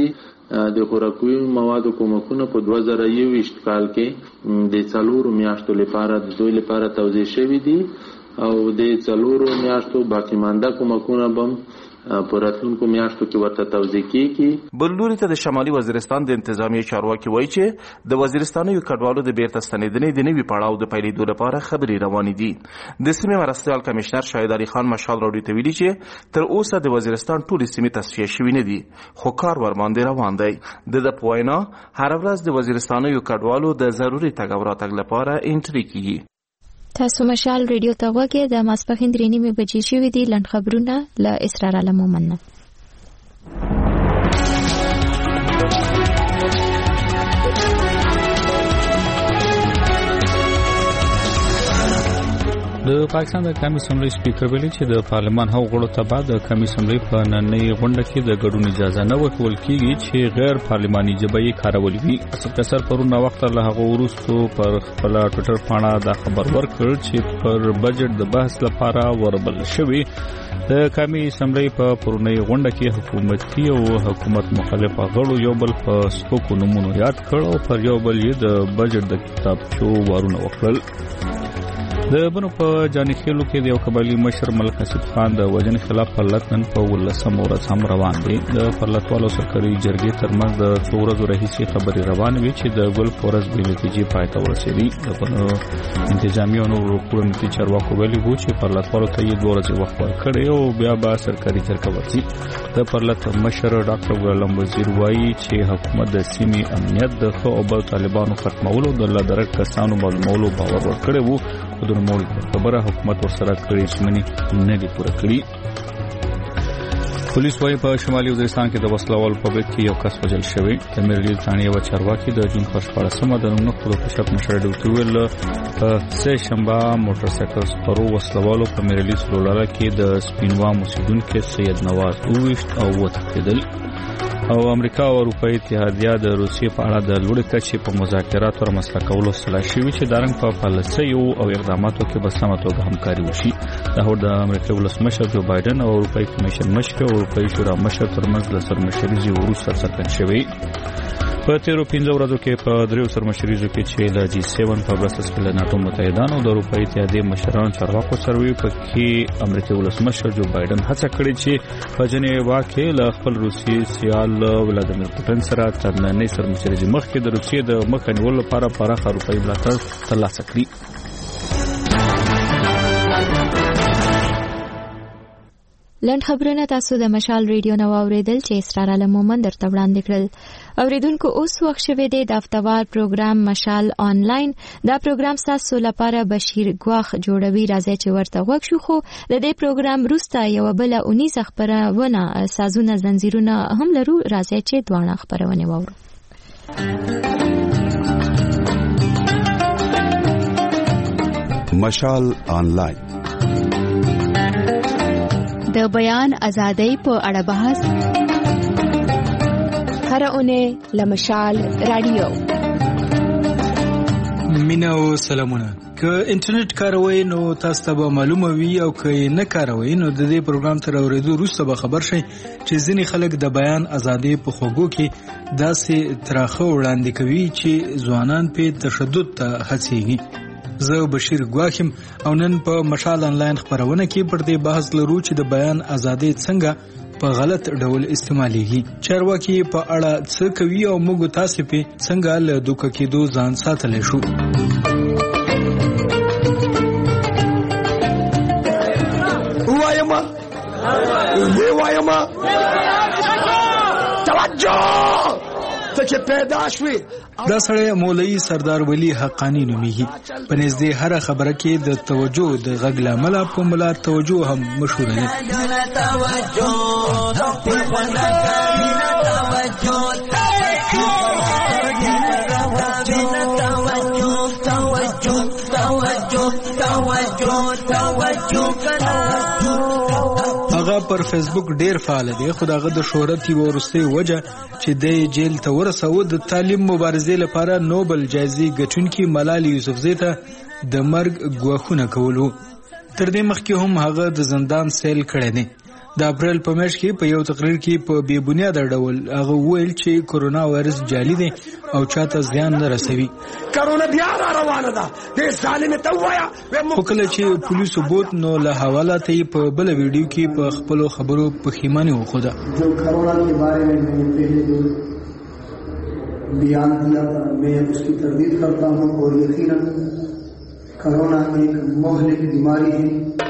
د خوراکي موادو کومکونه په دوه زره یوویشت کال کې د څلورو میاشتو لپاره د دوی لپاره توزیع شوي دي او د څلورو میاشتو باقی مانده کومکونه بم په راتلونکو میاشتو کې ورته توزیع کیږي. بل لوري ته د شمالي وزیرستان د انتظامیه چارواکي وایي چې د وزیرستاني کډوالو د بیرته ستنېدنې د نوي پړاو د پیلېدو لپاره خبرې روانې دي. د سیمې مرستیال کمشنر شاهد علي خان مشال راډیو ته ویلي چې تر اوسه د وزیرستان ټولې سیمې تصفیه شوي نه دي خو کار ورباندې روان دی. د ده په وینا هره ورځ د وزیرستاني کډوالو د ضروري تګ او راتګ لپاره انټري کیږي. تاسو مشال ریډیو ته وګورئ. د ماسپخین درې نیمې بجې شوې دي. لنډ خبرونه له اسرار عالم مومن. د پاکستان د قومي اسمبلی سپیکر ویلي چې د پارلمان هغو غړو ته بعد د قومي اسمبلی په نننۍ غونډه کې د ګډون اجازه نه ورکول کیږي چې غیر پارلماني ژبه یې کارولې وي. اسد کسر پرون وخت له هغه وروسته پر خپل ټویټر باندې دا خبر ورکړ چې پر بجټ د بحث لپاره وربل شوی. د قومي اسمبلی په پرونی غونډه کې حکومتي او حکومت مخالف غړو یو بل په سپکو نمونه یاد کړ او پر یو بل یې د بجټ د کتابچو وارونه وکړل. د بنو په جاني خېلو کې د یو قبایلي مشر ملک نصیب خان د وژنې خلاف پرلط نن په ولسم ورځ هم روان دی. د پرلطوالو سرکاري جرګې ترمنځ د څو ورځو راهیسې خبرې روانې وې چې د ګل په ورځ بې نتیجې پای ته ورسېدې. د بنو انتظامیه او نورو کورنیتي چارواکو ویلي وو چې پرلطوالو ته یې دوه ورځې وخت ورکړی او بیا به سرکاري جرګه ورځي. د پرلط مشر ډاکټر غلام وزیر وایي چې حکومت د سیمې امنیت د ښه او بل طالبانو ختمولو د لادرک کسانو معلومولو باور ورکړی وو. د نوموړي خبره حکومت ورسره کړې ژمنې نه دي پوره کړې. پولیس وايي په شمالي وزیرستان کې د وسلوال په بیت کې یو کس وژل شوی. د میرلیل ثانیه و چارواکي د جون په شپاړسمه د نقطو په شپ مشر ډوټي ویل په سه شنبه موټر سایکل سپرو وسلوالو په میرلیل سلولاله کې د سپینوا اوسیدونکو سید نواز اوویشت او وتښتېدل. او امریکا او اروپאי اتحادیه د روسیې په اړه د لوړ کچې په مذاکراتو رامنځته کولو سلا شوي چې دارنګ په پالیسیو او اقداماتو کې به سمه توګه همکاري وشي. دا هو د امریکا ولسمشر جو بایدن او اروپאי کمیشن مشر او اروپאי شورا مشر ترمنځ د سرمشریزي وروسته څرګند شوی. په تیرو پنځه ورځو کې په دریو سرمشریزو کې چې ل جی سیون په برسس کې له ناتو متحدانو او د اروپאי اتحادیې مشرانو چارواکو سره وی په کې امریکا ولسمشر جو بایدن هڅه کړې چې په جنیوا کې له خپل روسي سیال ولادیمیر پوتین سره تر نننۍ سرمشریزي مخکې د روسیې د مخه نیولو لپاره پراخه اروپאי ملاتړ ترلاسه کړي. لنډ خبرونه تاسو د مشال ریډیو نو اوریدل چې اسرار عالم مومن درته وړاندې کړل. اوریدونکو اوس وخت شوه دی د هفتوار پروګرام مشال آنلاین. دا پروګرام تاسو لپاره بشیر ګواخ جوړوي. راځي چې ورته وښ شو. خو د دې پروګرام وروسته یو بل اونیز خبرونه سازونه زنجیرونه هم لرو. راځي چې دوه خبرونه وورو. مشال آنلاین د بیان ازادۍ په اړه بحث هر اونۍ لمشال رادیو. مینا او سلامونه. که انټرنیټ کاروي نو تاسو ته به معلومه وي او که نه کاروي نو د دې پروګرام تر اورېدو وروسته به خبر شئ چې ځینې خلک د بیان ازادۍ په خوږو کې داسې تراخه وړاندې کوي چې ځوانان په تشدد ته هڅېږي. زه بشیر ګواخم او نن په مشال آنلاین خبرونه کې پر دې بحث لرو چې د بیان ازادۍ څنګه په غلط ډول استعمالېږي. چارواکي په اړه څه کوي او موږ تاسو په څنګه له دوکه کېدو ځان ساتلی شو. وایما وی وایما توجه ته چې پیدا شوي. دا سړی مولوي سردار ولی حقانی نومیږي. په نږدې هر خبره کې د توجه د غږ لامل په ملا توجه هم مشهور دی. هغه پر فیسبوک ډیر فعال دی. خو داغه د شهرت یو ورسته وجه چې د جیل ته ورساو د تعلیم مبارزې لپاره نوبل جایزې ګټونکي ملالي یوسفزۍ ته د مرګ ګواښونه کولو. تر دې مخکې هم هغه د زندان سیل کړی دی. د اپریل په میاشت کې په یو تقریر کې په بې بنیاده ډول هغه ویل چې کورونا وایرس جعلي دی او چاته زیان نه رسوي. کرونا بیا را روانه ده د ظالم ته وایا. خو کله چې پولیسو بوت نو له حواله ته په بل ویډیو کې په خپل خبرو پښیماني وښوده. جو کرونا کے بارے میں میں نے پہلے جو بیان دیا تھا میں اس کی تردید کرتا ہوں اور یقیناً کرونا ایک مہلک بیماری ہے.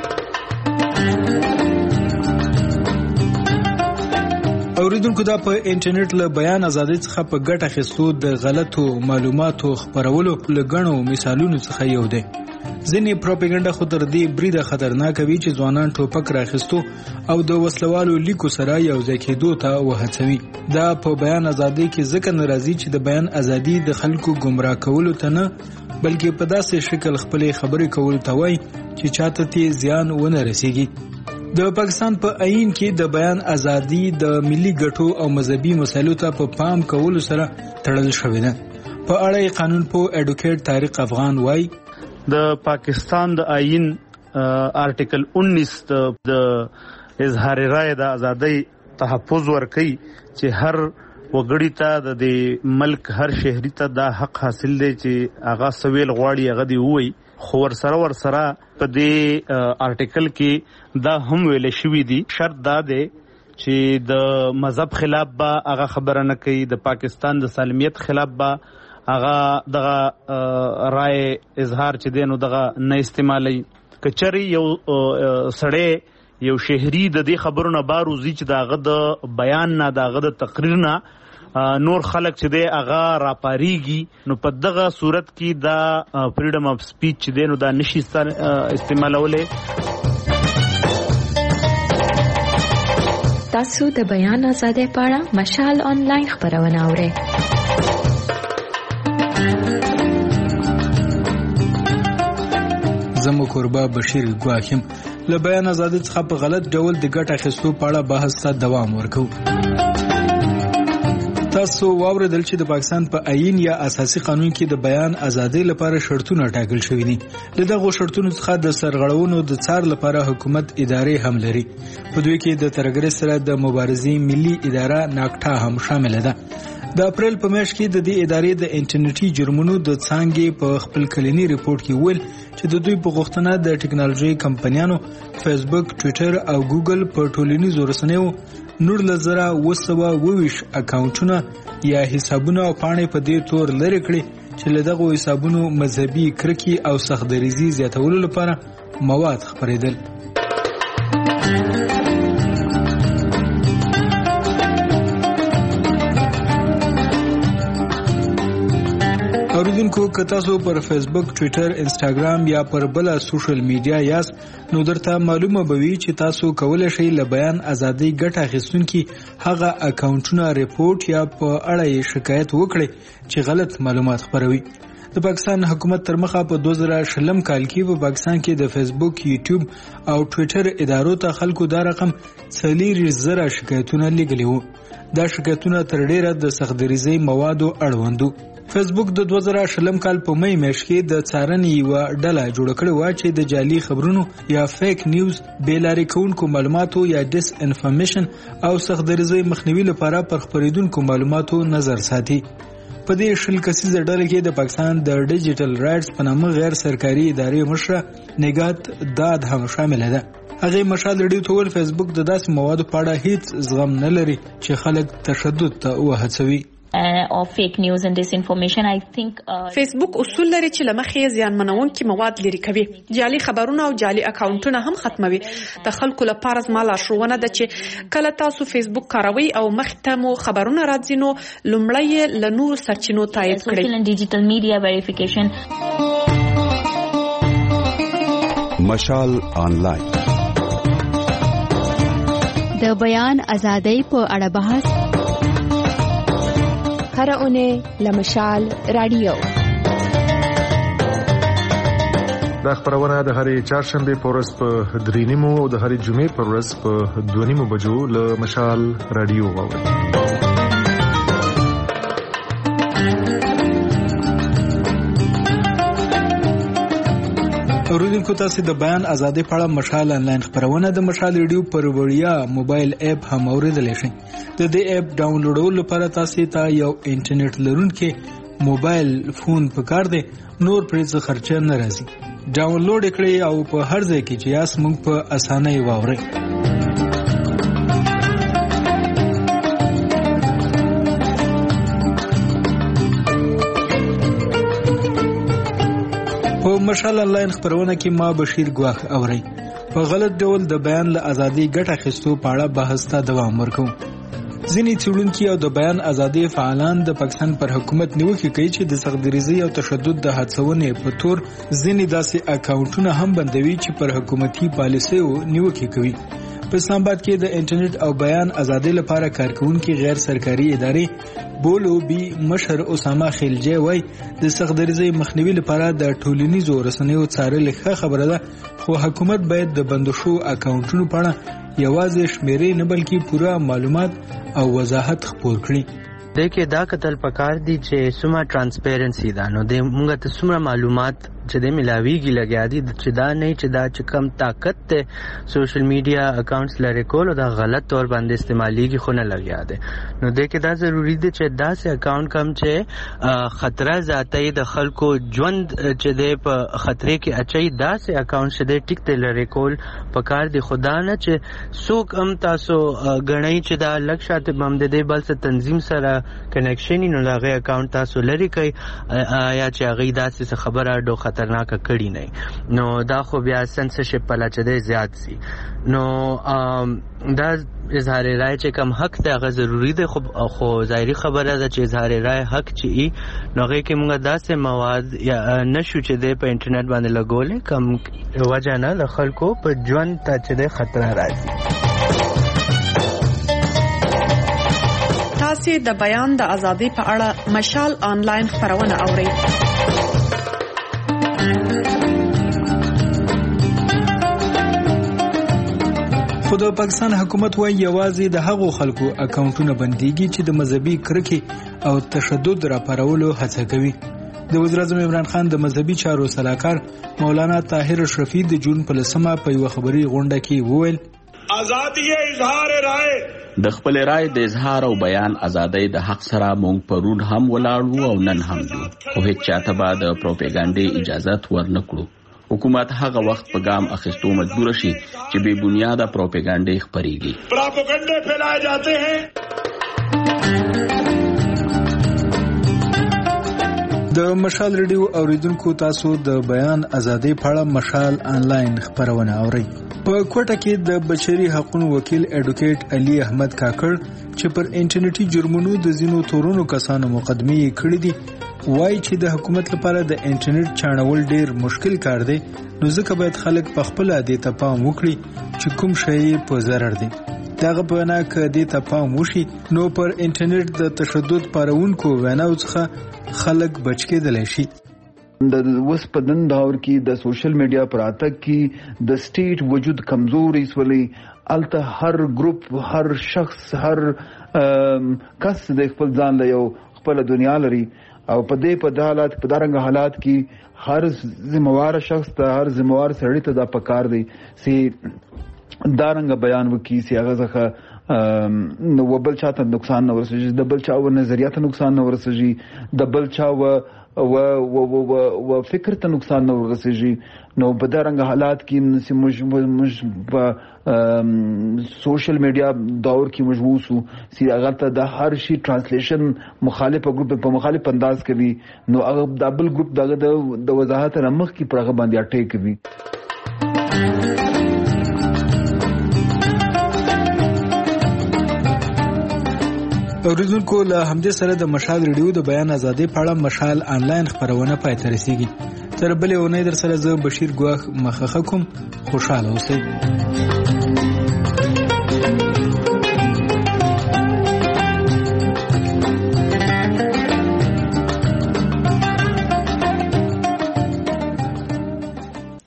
اوریدونکو دا په انټرنیټ له بیان ازادۍ څخه په ګټه اخیستو د غلطو معلوماتو خپرولو له ګڼو مثالونو څخه یو دی. ځینې پروپاګاندا خو تر دې بریده خطرناکه وي چې ځوانان ټوپک راخیستو او د وسلوالو لیکو سره یو ځای کېدو ته وهڅوي. دا په بیان ازادۍ کې ځکه ناراضي چې د بیان ازادي د خلکو ګمراه کولو ته نه بلکې په داسې شکل خپلې خبرې کولو ته وایي چې چاته ته زیان ونه رسیږي. د پاکستان په پا آئین کې د بیان ازادي د ملي ګټو او مذهبي مسایلو ته په پا پام کولو سره تړل شوې ده. په اړه قانون پوه ایډوکیټ طارق افغان وایي د پاکستان د آئین آرټیکل انیس د اظهار رائے د ازادۍ تحفظ ورکوي چې هر وګړي ته د ملک هر شهري ته دا حق حاصل دی چې هغه سویل غواړي هغه دی وایي. خو ورسره ورسره په دې آرټیکل کې دا هم ویل شوی دی شرط دا دی چې د مذهب خلاف به هغه خبره نه کوي، د پاکستان د سالمیت خلاف به هغه دغه رائے اظهار چې دی نو دغه نه استعمالوي. کچري یو سړی یو شهري د دې خبرو نه بار وزي چې دغه د بیان نه دغه د تقریر نه نور خلق چې دی هغه راپاریږي نو په دغه صورت کې دا فریډم اف سپیچ چې دی نو دا نشي استعمالولې. تاسو د بیان ازادۍ په اړه مشال آنلاین خبرونه اورئ. زمو کوربه بشیر ګواخیم له بیان ازادۍ څخه په غلط ډول د ګټه اخیستو په اړه بحث ته دوام ورکوي. تاسو واوریدل چې د پاکستان په پا آئین یا اساسي قانون کې د بیان ازادۍ لپاره شرطونه ټاکل شوي دي. له دغو شرطونو څخه د سرغړونو د څار لپاره حکومت ادارې هم لري. په دوی کې د ترګرۍ سره د مبارزې ملي اداره ناکټا هم شامل ده. د اپریل په میاشت کې د دې ادارې د انټرنیټي جرمونو د څانګې په خپل کلنی ریپورت کې ویل چې د دوی په غوښتنه د ټکنالوژي کمپنیانو فیسبوک، ټویټر او ګوګل په ټولنیزو رسنیو نور لزره وسوه وویش اکاونټونه یا حسابونه او پاڼې په دې تور لري کړي چې له دغو حسابونو مذهبي کرکي او سختدریزي زیاتولو لپاره مواد خپرېدل. اوریدونکو که تاسو پر فیسبوک، ټویټر، انسټاګرام یا پر بل سوشل میډیا یاست نو درته معلومه به وي چې تاسو کولای شئ له بیان ازادۍ ګټه اخیستونکي هغه اکاونټونه ریپورت یا په اړه یې شکایت وکړي چې غلط معلومات خپروي. د پاکستان حکومت تر مخه په دوه زره شلم کال کې په پاکستان کې د فیسبوک، یوټیوب او ټویټر ادارو ته خلکو دا رقم څلور زره شکایتونه لګلي وو. دا شکایتونه تر ډیره د سختدریزۍ موادو اړوندو. فیسبوک د دوه زره شلم کال په مې میاشت کې د څارنې یوه ډله جوړه کړې وه چې د جعلي خبرونو یا فیک نیوز، بې لارې کوونکو معلوماتو یا ډیس انفارمیشن او سختدریزۍ مخنیوي لپاره پر خپرېدونکو معلوماتو نظر ساتي. په دې شل کسیزه ډله کې د پاکستان د ډیجیټل رایټس په نامه غیر سرکاري ادارې مشره نگات داد هم شامل ده. هغه مشال ریډیو ته ویل فیسبوک د داسې موادو په اړه هیڅ زغم نه لري چې خلک تشدد ته وهڅوي. او فیک نیوز اند ډیس انفارمیشن آی تھنک فیسبوک اصول لري چې لمخې زیان منونکي مواد لري کوي، جعلي خبرونه او جعلي اکاونټونه هم ختموي. د خلکو لپاره زما لارښوونه ده چې کله تاسو فیسبوک کاروئ او مخته مو خبرونه راځي نو لومړی له نورو سرچینو تایید کړئ. سوشل اند ډیجیټل میډیا ویریفیکیشن. مشال آنلاین د بیان ازادۍ په اړه بحث هر اونۍ لمشال رادیو. دا خبرونه د هرې چهارشنبه په ورځ په درې نیمو او د هرې جمعې په ورځ په دوه نیمو بجو له مشال رادیو واورئ. اوریدونکو تاسو د بیان ازادي په اړه مشال انلاین خبرونه د مشال ریډیو پر وړیا موبایل اپ هم اوریدلی شئ. د دې اپ ډاونلوډولو لپاره تاسو ته یو انټرنیټ لرونکي موبایل فون پکار دی، نور پرې څه خرچه نه راځي. ډاونلوډ کړئ او په هر ځای کې چې یاست موږ په اسانۍ واورئ. په مشال انلاین خبرونه کې ما بشیر ګواخ اوري. په غلط ډول د بیان له ازادي ګټه اخیستو په اړه بحث ته دوام ورکوم. ځینې څېړونکي او د بیان ازادي فعالان د پاکستان پر حکومت نیوکې کوي چې د سختدریزۍ او تشدد د هڅونې په تور ځینې داسې اکاونټونه هم بندوي چې پر حکومتي پالیسیو نیوکې کوي. په اسلام آباد کې د انټرنیټ او بیان ازادي لپاره کارکونکي غیر سرکاري ادارې بولو بي مشر اسامه خلجي وای د سختدریزۍ مخنیوي لپاره د ټولنیزو رسنیو څارل ښه خبره ده، خو حکومت باید د بندو شو اکاونټونو په اړه یوازې شمیرې نه بلکې پوره معلومات او وضاحت خپور کړي. دغه دا کتل پکار دي چې سمه ترانسپیرنسي ده، نو د موږ ته سمره معلومات چې د ملاویږي لګیا دي چې دا نه چې دا چې کم طاقت ته سوشل میډیا اکاونټس لري کول او دا غلط تور باندې استعماليږي خو نه لګیا دي. نو دغه دا ضروری دي چې دا سه اکاونټ کم چې خطر ذاتي د خلکو ژوند چې د په خطرې کې اچي دا سه اکاونټ چې د ټیک ته لري کول پکار دي. خدا نه چې څوک هم تاسو غنئ چې دا لکشات بم د دې بل څه تنظیم سره کنیکشن نو لاغه اکاونټ تاسو لري کوي یا چې هغه داسې خبره ډو خطرناک کړي نه، نو دا خو بیا سنسرشپ پلا چده زیات سي. نو دا اظهار رائے چې کم حق ته هغه ضروری دی، خو خو ظاهري خبره ده چې اظهار رائے حق چې ای نو هغه کې موږ داسې مواد یا نشو چې د په انټرنیټ باندې لګولې کم وجه نه د خلکو په ژوند ته چې د خطر راځي. تاسو د بیان د ازادي په اړه مشال انلاین خبرونه اورئ. خو د پاکستان حکومت وايي یوازې د هغو خلکو اکاونټونه بنديږي چې د مذهبي کرکې او تشدد راپارولو هڅه کوي. د وزیر اعظم عمران خان د مذهبي چارو سلاکار مولانا طاهر اشرفي د جون په لسمه په یو خبري غونډه کې وویل ازادي اظهار رائے د خپل رائے د اظهار او بیان ازادۍ د حق سره مونږ پرون هم ولاړو او نن هم یو، خو هیڅ چاته به د پروپاګاندا اجازه ورنکړو. حکومت هغه وخت په ګام اخیستو مجبور شي چې بے بنیاده پروپاګاندا خپريږي. پروپاګاندا پھیلائے جاتے ہیں. د مشال ریډیو اوریدونکو تاسو د بیان ازادي په اړه مشال انلاین خبرونه اورئ. په کوټه کې د بشري حقوقو وکیل اډوکیټ علي احمد کاکړ چې پر انټرنیټي جرمونو د زینو تورونو کسانو مقدمه کړې دي وایي چې د حکومت لپاره د انټرنیټ چانول ډیر مشکل کار دی، نو ځکه باید خلک په خپل عادي ته پام وکړي چې کوم شی په ضرر دی. دغه په وینا کې د ته پام وشي نو پر انټرنیټ د تشدد پارونکو ویناو څخه خلک بچ کېدلی شي. د وس په دن دور کې د سوشل میډیا پراتک کې د سټیټ وجود کمزوري سولي الته هر ګروپ هر شخص هر کس د خپل ځان له یو خپل دنیا لري او په دې په حالات په دارنګ حالات کې هر ذمہوار شخص ته هر ذمہوار سړی ته دا پکار دی سي دارنګ بیان وکي سي هغه ځکه نو بل چاته نقصان نه ورسېږي، د بل چا و نظریات نقصان نه ورسېږي، د بل چا و و و و و فکر ته نقصان نه ورسېږي. نو په دارنګ حالات کې چې موږ موږ په سوشل میډیا دور کې مجبور شو چې هغه ته د هر شي ترانسلیشن مخالفه ګروپ په مخالف انداز کوي، نو هغه د بل ګروپ دغه د وضاحت رمخ کې پرغه باندې اٹیک کوي. اوریدونکو له همدې سره د مشال ریډیو د بیان ازادي په اړه مشال انلاین خبرونه پای ته رسیږي. تر بلې اونۍ در سره زه بشیر ګواخ مخه کوم. خوشاله اوسئ.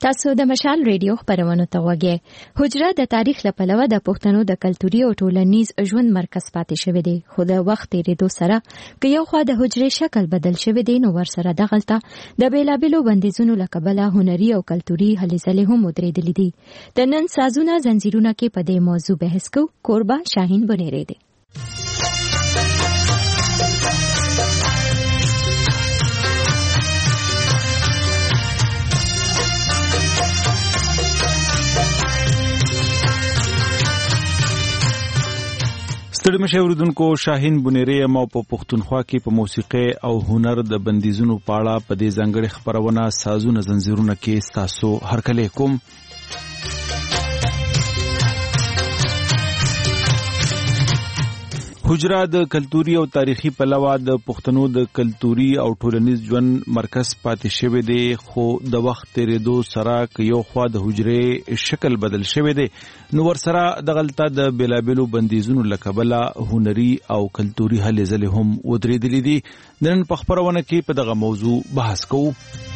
تاسو د مشال ریډیو خبرونه ته وګورئ. حجره د تاریخ له پلوه د پښتنو د کلتوري او ټولنیز ژوند مرکز پاتې شوی دی، خو د وخت تیریدو سره که یو خوا د حجرې شکل بدل شوی دی نو ورسره دغلته د بیلابیلو بندیزونو له کبله هنري او کلتوري هلې ځلې هم ودرېدلې دي. د نن سازونه زنجیرونه کې په دې موضوع بحث کوو. کوربه شاهین بنيري دی. ستړي مشه اوریدونکو، شاهین بنيري ما په پښتونخوا کې په موسیقي او هنر د بندیزونو په اړه په دې ځانګړي خبرونه سازونه زنجیرونه کې تاسو هرکلی کوم. حجره د کلتوري او تاریخي پلوه د پښتنو د کلتوري او ټولنیز ژوند مرکز پاتې شوی دی، خو د وخت تیریدو سره که یو خوا د حجرې شکل بدل شوی دی نو ورسره دغلته د بیلابیلو بندیزونو له کبله هنري او کلتوري هلې ځلې هم ودرېدلې دي. د نن په خبرونه کې په دغه موضوع بحث کوو.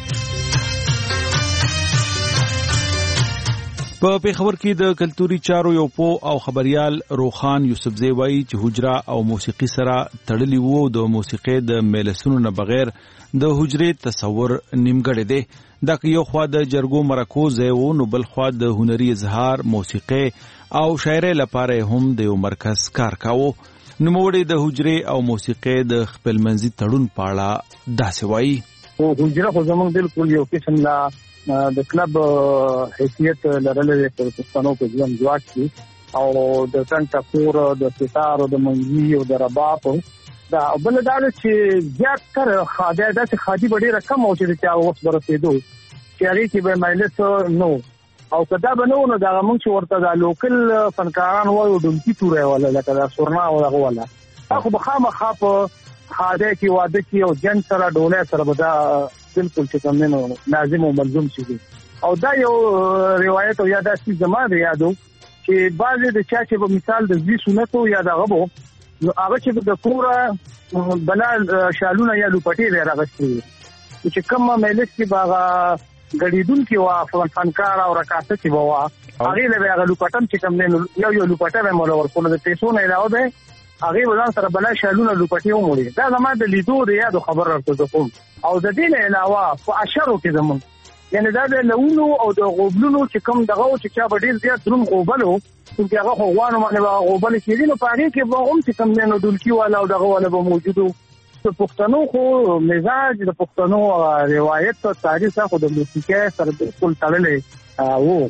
په پیښور کې د کلتوري چارو یو پو او خبريال روخان یوسفزی وایي چې حجره او موسیقي سره تړلي وو، د موسیقي د میلسونو نه بغیر د حجرې تصور نیمګړی دی. دا که یو خوا د جرګو مرکو ځای وو نو بل خوا د هنري اظهار، موسیقي او شاعرۍ لپاره هم د یو مرکز کار کاوه. نوموړی د حجرې او موسیقي د خپلمنځي تړون په اړه داسې وایي. حجره خو زموږ بالکل یو قسم لا د کلب حیثیت لرلې په پښتنو په ژوند ځواک کې او د څنګه ټکور د ستار او د منځي او د رباب دا بل دا چې زیات تر خاده د خادي ډېر رقم او چې تا اوس برسېدو چې هغه کې به مایلس نو او کدا بنو نو دا موږ چې ورته د لوکل فنکاران وایو دمکی تورې ولا لکه دا سورنا او هغه ولا خو بخامه په خاده کې واده کې او جن سره ډوله سره بدا بالکل چې کوم نه لازم او ملزم شي. او دا یو روایت او یاد اسی زما دی یادو چې بعضې د چا چې په مثال د زی سنتو یا د غبو نو هغه چې د کوره بلا شالونه یا لوپټې دی راغستي چې کوم مېلس کې باغ غړیدون کې وا فنکار او رکاسه چې بوا هغه له هغه لوپټم چې کوم نه یو یو لوپټه مې مول ورکول د پیسو نه علاوه ده هغه ولان سره بلا شالونه لوپټي وموړي. دا زما د لیدو دی یاد خبر راته کوم. او د دې نه علاوه په اشارو کې زمون یعنی دا د لونو او د غوبلونو چې کوم دغه چې چا ډیر زیات درون غوبلو چې هغه غوانو باندې غوبل کېدي نو پاره کې به هم چې کوم نه دولکی والا او دغه والا به موجودو. د پښتنو خو مزاج د پښتنو روایت او تاریخ خو د موسیقي سره بالکل تړلې وو.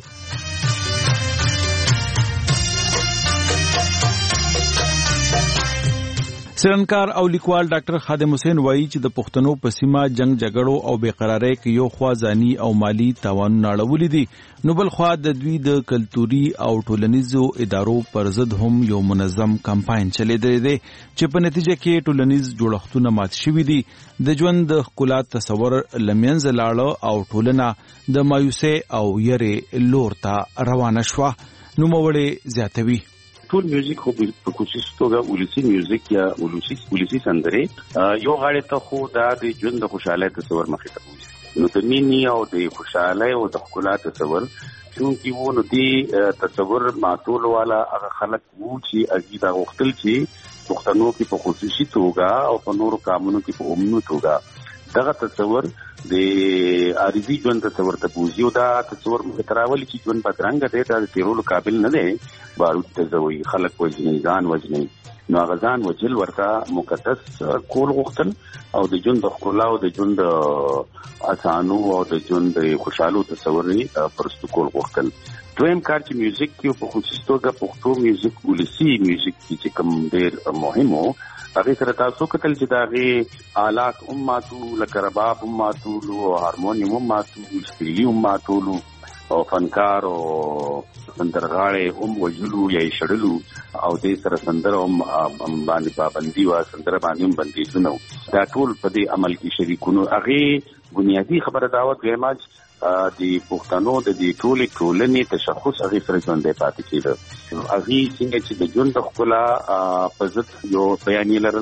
سرنکار او لیکوال ډاکټر خادم حسین وایي چې د پښتنو په سیمه جنگ جګړو او بېقرارۍ کې یو خوا ځاني او مالی تاوانونه اړولي دي نو بل خوا د دوی د کلتوري او ټولنیزو ادارو پر ضد هم یو منظم کمپاین چلیدلی دی چې په نتیجه کې ټولنیز جوړښتونه مات شوي دي. د ژوند د ښکلا تصور له منځه لاړه او ټولنه د مایوسۍ او یرې لور ته روانه شوه. نوموړی زیاتوي ټول میوزیک خو په کوشش توګه ولسی میوزیک یا ولسی ولسی سندرې یو غاړه ته خو دا د ژوند د خوشاله تصور مخې ته وي نو د مینې او د خوشاله او د ښکلا تصور چې وو نو دی تصور ماتول والا هغه خلک وو چې اګي دا وختل چې پښتنو کې په خصوصي توګه او په نورو قانونو کې په عمومي توګه دغه تصور د عارضی ژوند تصور ته بوزي او دا تصور متراولي چې ژوند بدرنګ دی دا د تیرولو قابل نه دی. بارود ته ځوي خلک وژني ځان وژني نو هغه ځان وجل ورته مقدس کول غوښتل او د ژوند د ښکلا او د ژوند اسانو او د ژوند د خوشحالو تصور یې پرستو کول غوښتل. دویم کار چې میوزیک کې په خصوصي توګه پښتو میوزیک ولسی میوزیک چې کوم ډېر مهم و هغه سره تاسو کتل چې دا غي آلات هم ماتو لکه رباب هم ماتولو او هارمونیم هم ماتولو سپیلی هم ماتولو او فنکار او سندرغاړي هم وجلو یا شړلو او دې سره سندر هم باندې پابندي وا سندر باندې هم بندیزونه دا ټول په دې عمل کې شریکونو. هغه بنیادی خبره داوت ویماج د پښتنو د دې ټولې ټولنې تشخص هغه سره ژوندې پاتې کېده. هغه څنګه چې د ژوند د ښکلا په ضد یو بیان لرله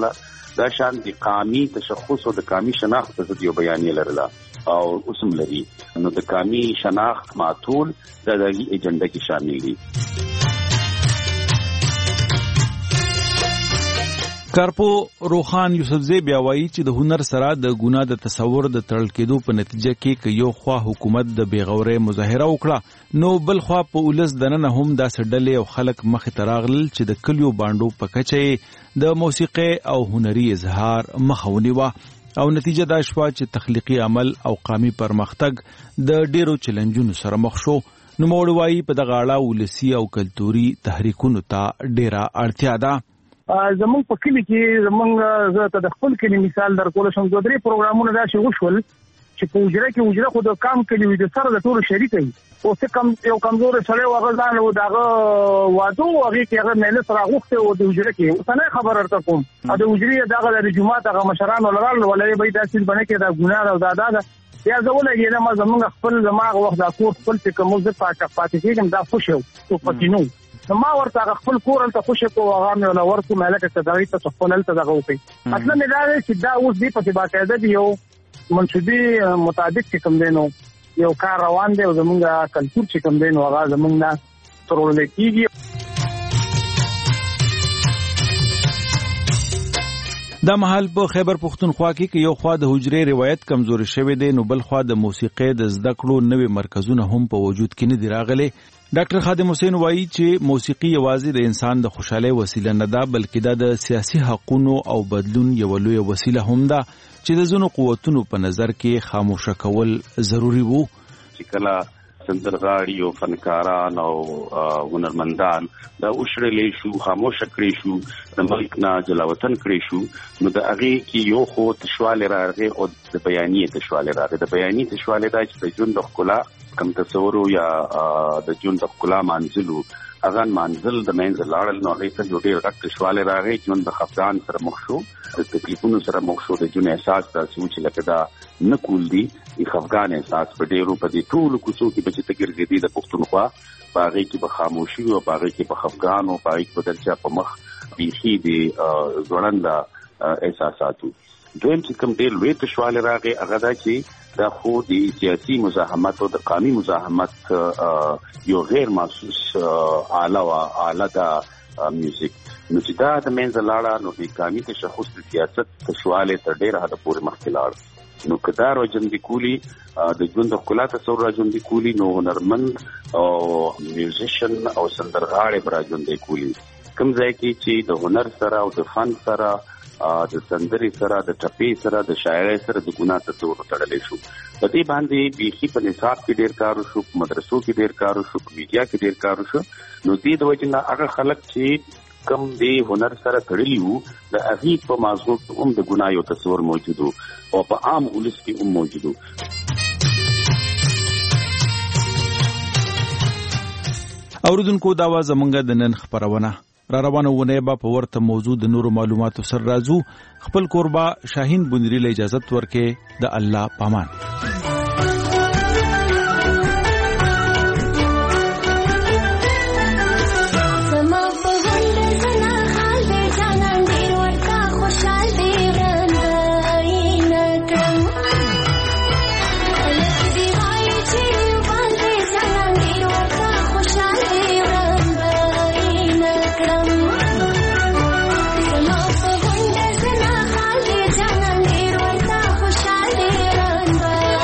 دا شان د قامي تشخص او د قامي شناخت ته یو بیانیه لرله او اوسم لري. نو د قامي شناخت معطول د دغه ایجنډا کې شامل دي. کارپو روخان یوسفزی بیا وایي چې د هنر سره د ګناه د تصور د تړل کېدو په نتیجه کې که یو خوا حکومت د بېغورۍ مظاهره وکړه نو بل خوا په ولس دننه هم داسې ډلې او خلک مخې ته راغلل چې د کلیو بانډو په کچه یې د موسیقۍ او هنري اظهار مخه ونیوه او نتیجه دا شوه چې تخلیقي عمل او قامي پرمختګ د ډېرو چیلنجونو سره مخ شو. نوموړي وایي په دغه اړه ولسي او کلتوري تحریکونو ته ډېره اړتیا ده. زمونږ په کلی کې زمونږ زه ته د خپل کلی مثال درکول شم. دوه درې پروګرامونه داسې وشول چې په حجره کې حجره خو د کام کلی وي د سره د ټولو شریک وي. اوس کم یو کمزور سړی و هغه ځان و دغه واده او هغه کې هغه مېله سره غوښته او د حجره کې اوس نه خبر ورته کوم او د حجرې دغه د جمعه دغه مشران ولرال ولې به داسې باندې کې دا ګناه او دا دا یا زول یې ما زمونږ خپل دماغ وخت دا کور خپل چې کوم ځای پاتې پاتې کېږم دا خوشو او پاتینو ما ورته خپل کور ته خوشو کو هغه مې ولا ورته مالک ته دغه ته خپل ته دغه وکي. اصلا مې دا چې دا اوس دی په باقاعده دی یو منصوبي مطابق چې کوم دینو یو کار روان دی او زمونږ کلچر چې کوم دینو هغه زمونږ نه ترول کېږي. دا محل په خیبر پختونخوا کې کې یو خوا د حجرې روایت کمزوري شوی دی نو بل خوا د موسیقۍ د زده کړو نوې مرکزونه هم په وجود کې نه دي راغلي. ډاکټر خادم حسین وایي چې موسیقي یوازې د انسان د خوشحالۍ وسیله نه ده بلکې دا د سیاسي حقونو او بدلون یو لوی وسیله هم ده چې د ځینو قوتونو په نظر کې خاموشه کول ضروری وو. چې کله سندرغاړي او فنکاران او هنرمندان دا وشړلې شو خاموشه کړې شو د ملک نه جلاوطن کړې شو نو د هغه کې یو خو تشواله راغی او د بیانیه تشواله راغی. د بیانیه تشواله دا چې د ژوند د ښکلا کم تصور یا د ژوند د ښکلا منزلو هغه منزل د منځ لاړل نو هغه څه ډېر غټ تشواله راغی ژوند د خفقان سره مخ شو د تکلیفونو سره مخ شو د ژوند احساس تاسو چې لکه دا نه کول دي د خفقان احساس په ډېرو په دې ټول کوڅو کې چې تګرځېدي د پښتونخوا باغې کې به خاموشي او باغې کې په خفقان او باغې په درچا په مخ بيخي دي ځوړنده احساساتو. دویم چې کوم ډېر لوی تشواله راغی هغه دا چې دا خو د سیاسي مزاحمت او د قانوني مزاحمت یو غیر محسوس آله او آله دا میوزیک نو چې دا د منځ لاړه نو د قانوني تشخص د سیاست تشواله تر ډېر حد پورې مخکې لاړ نو کدا راجندي کولی د ژوند د ښکلا تصور راجندي کولی نو هنرمند او میوزیشن او سندرغاړي راجندي کولی کوم ځای کې چې د هنر سره او د فن سره د سندري سره د ټپې سره د شاعرۍ سره د ګناه تصور تړلې شو. په دې باندې بيخي په نصاب کې ډېر کار وشو په مدرسو کې ډېر کار وشو په میډیا کې ډېر کار وشو نو دې د وجه نه هغه خلک چې کم دی هنر سره تړلی وو د هغه په موضوع هم د ګناه یو تصور موجود او په عام ولس کې هم موجود. اوردونکو دا و زمونږ د نن خبرونه را روانه ونه با په ورته موضوع د نورو معلوماتو سره راځو. خپل کوربا شاهین بندری له اجازه ورکې د الله پامان. Bye.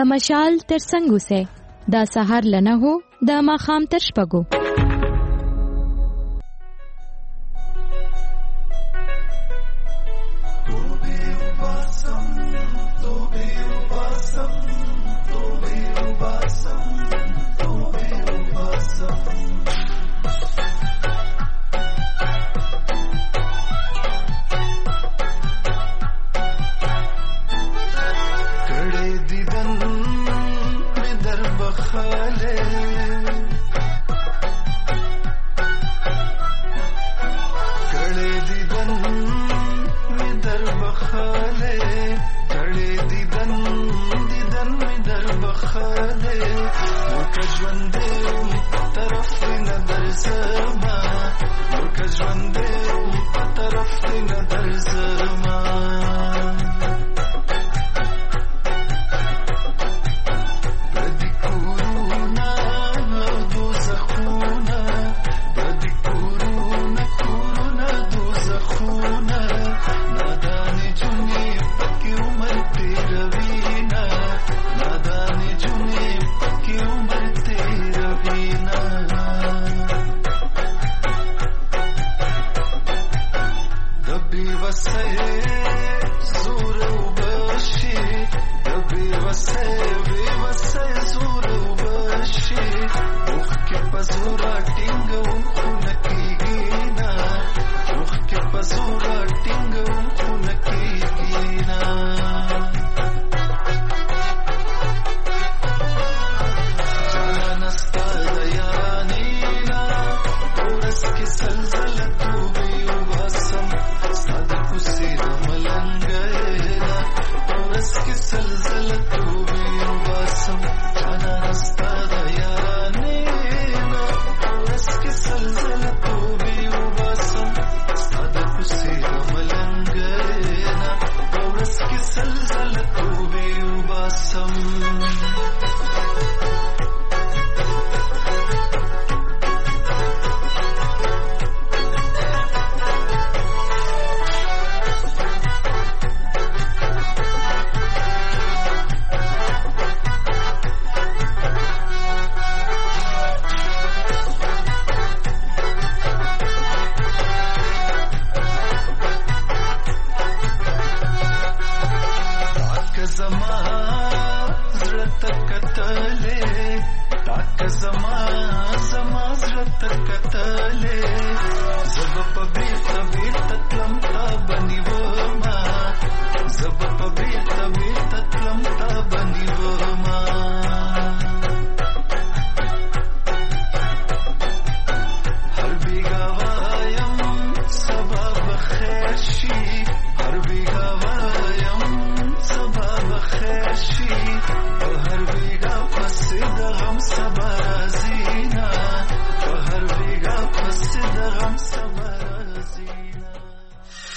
د مشال ترڅنګ اوسه د سحر لنه هو د ماخام تر شپږو.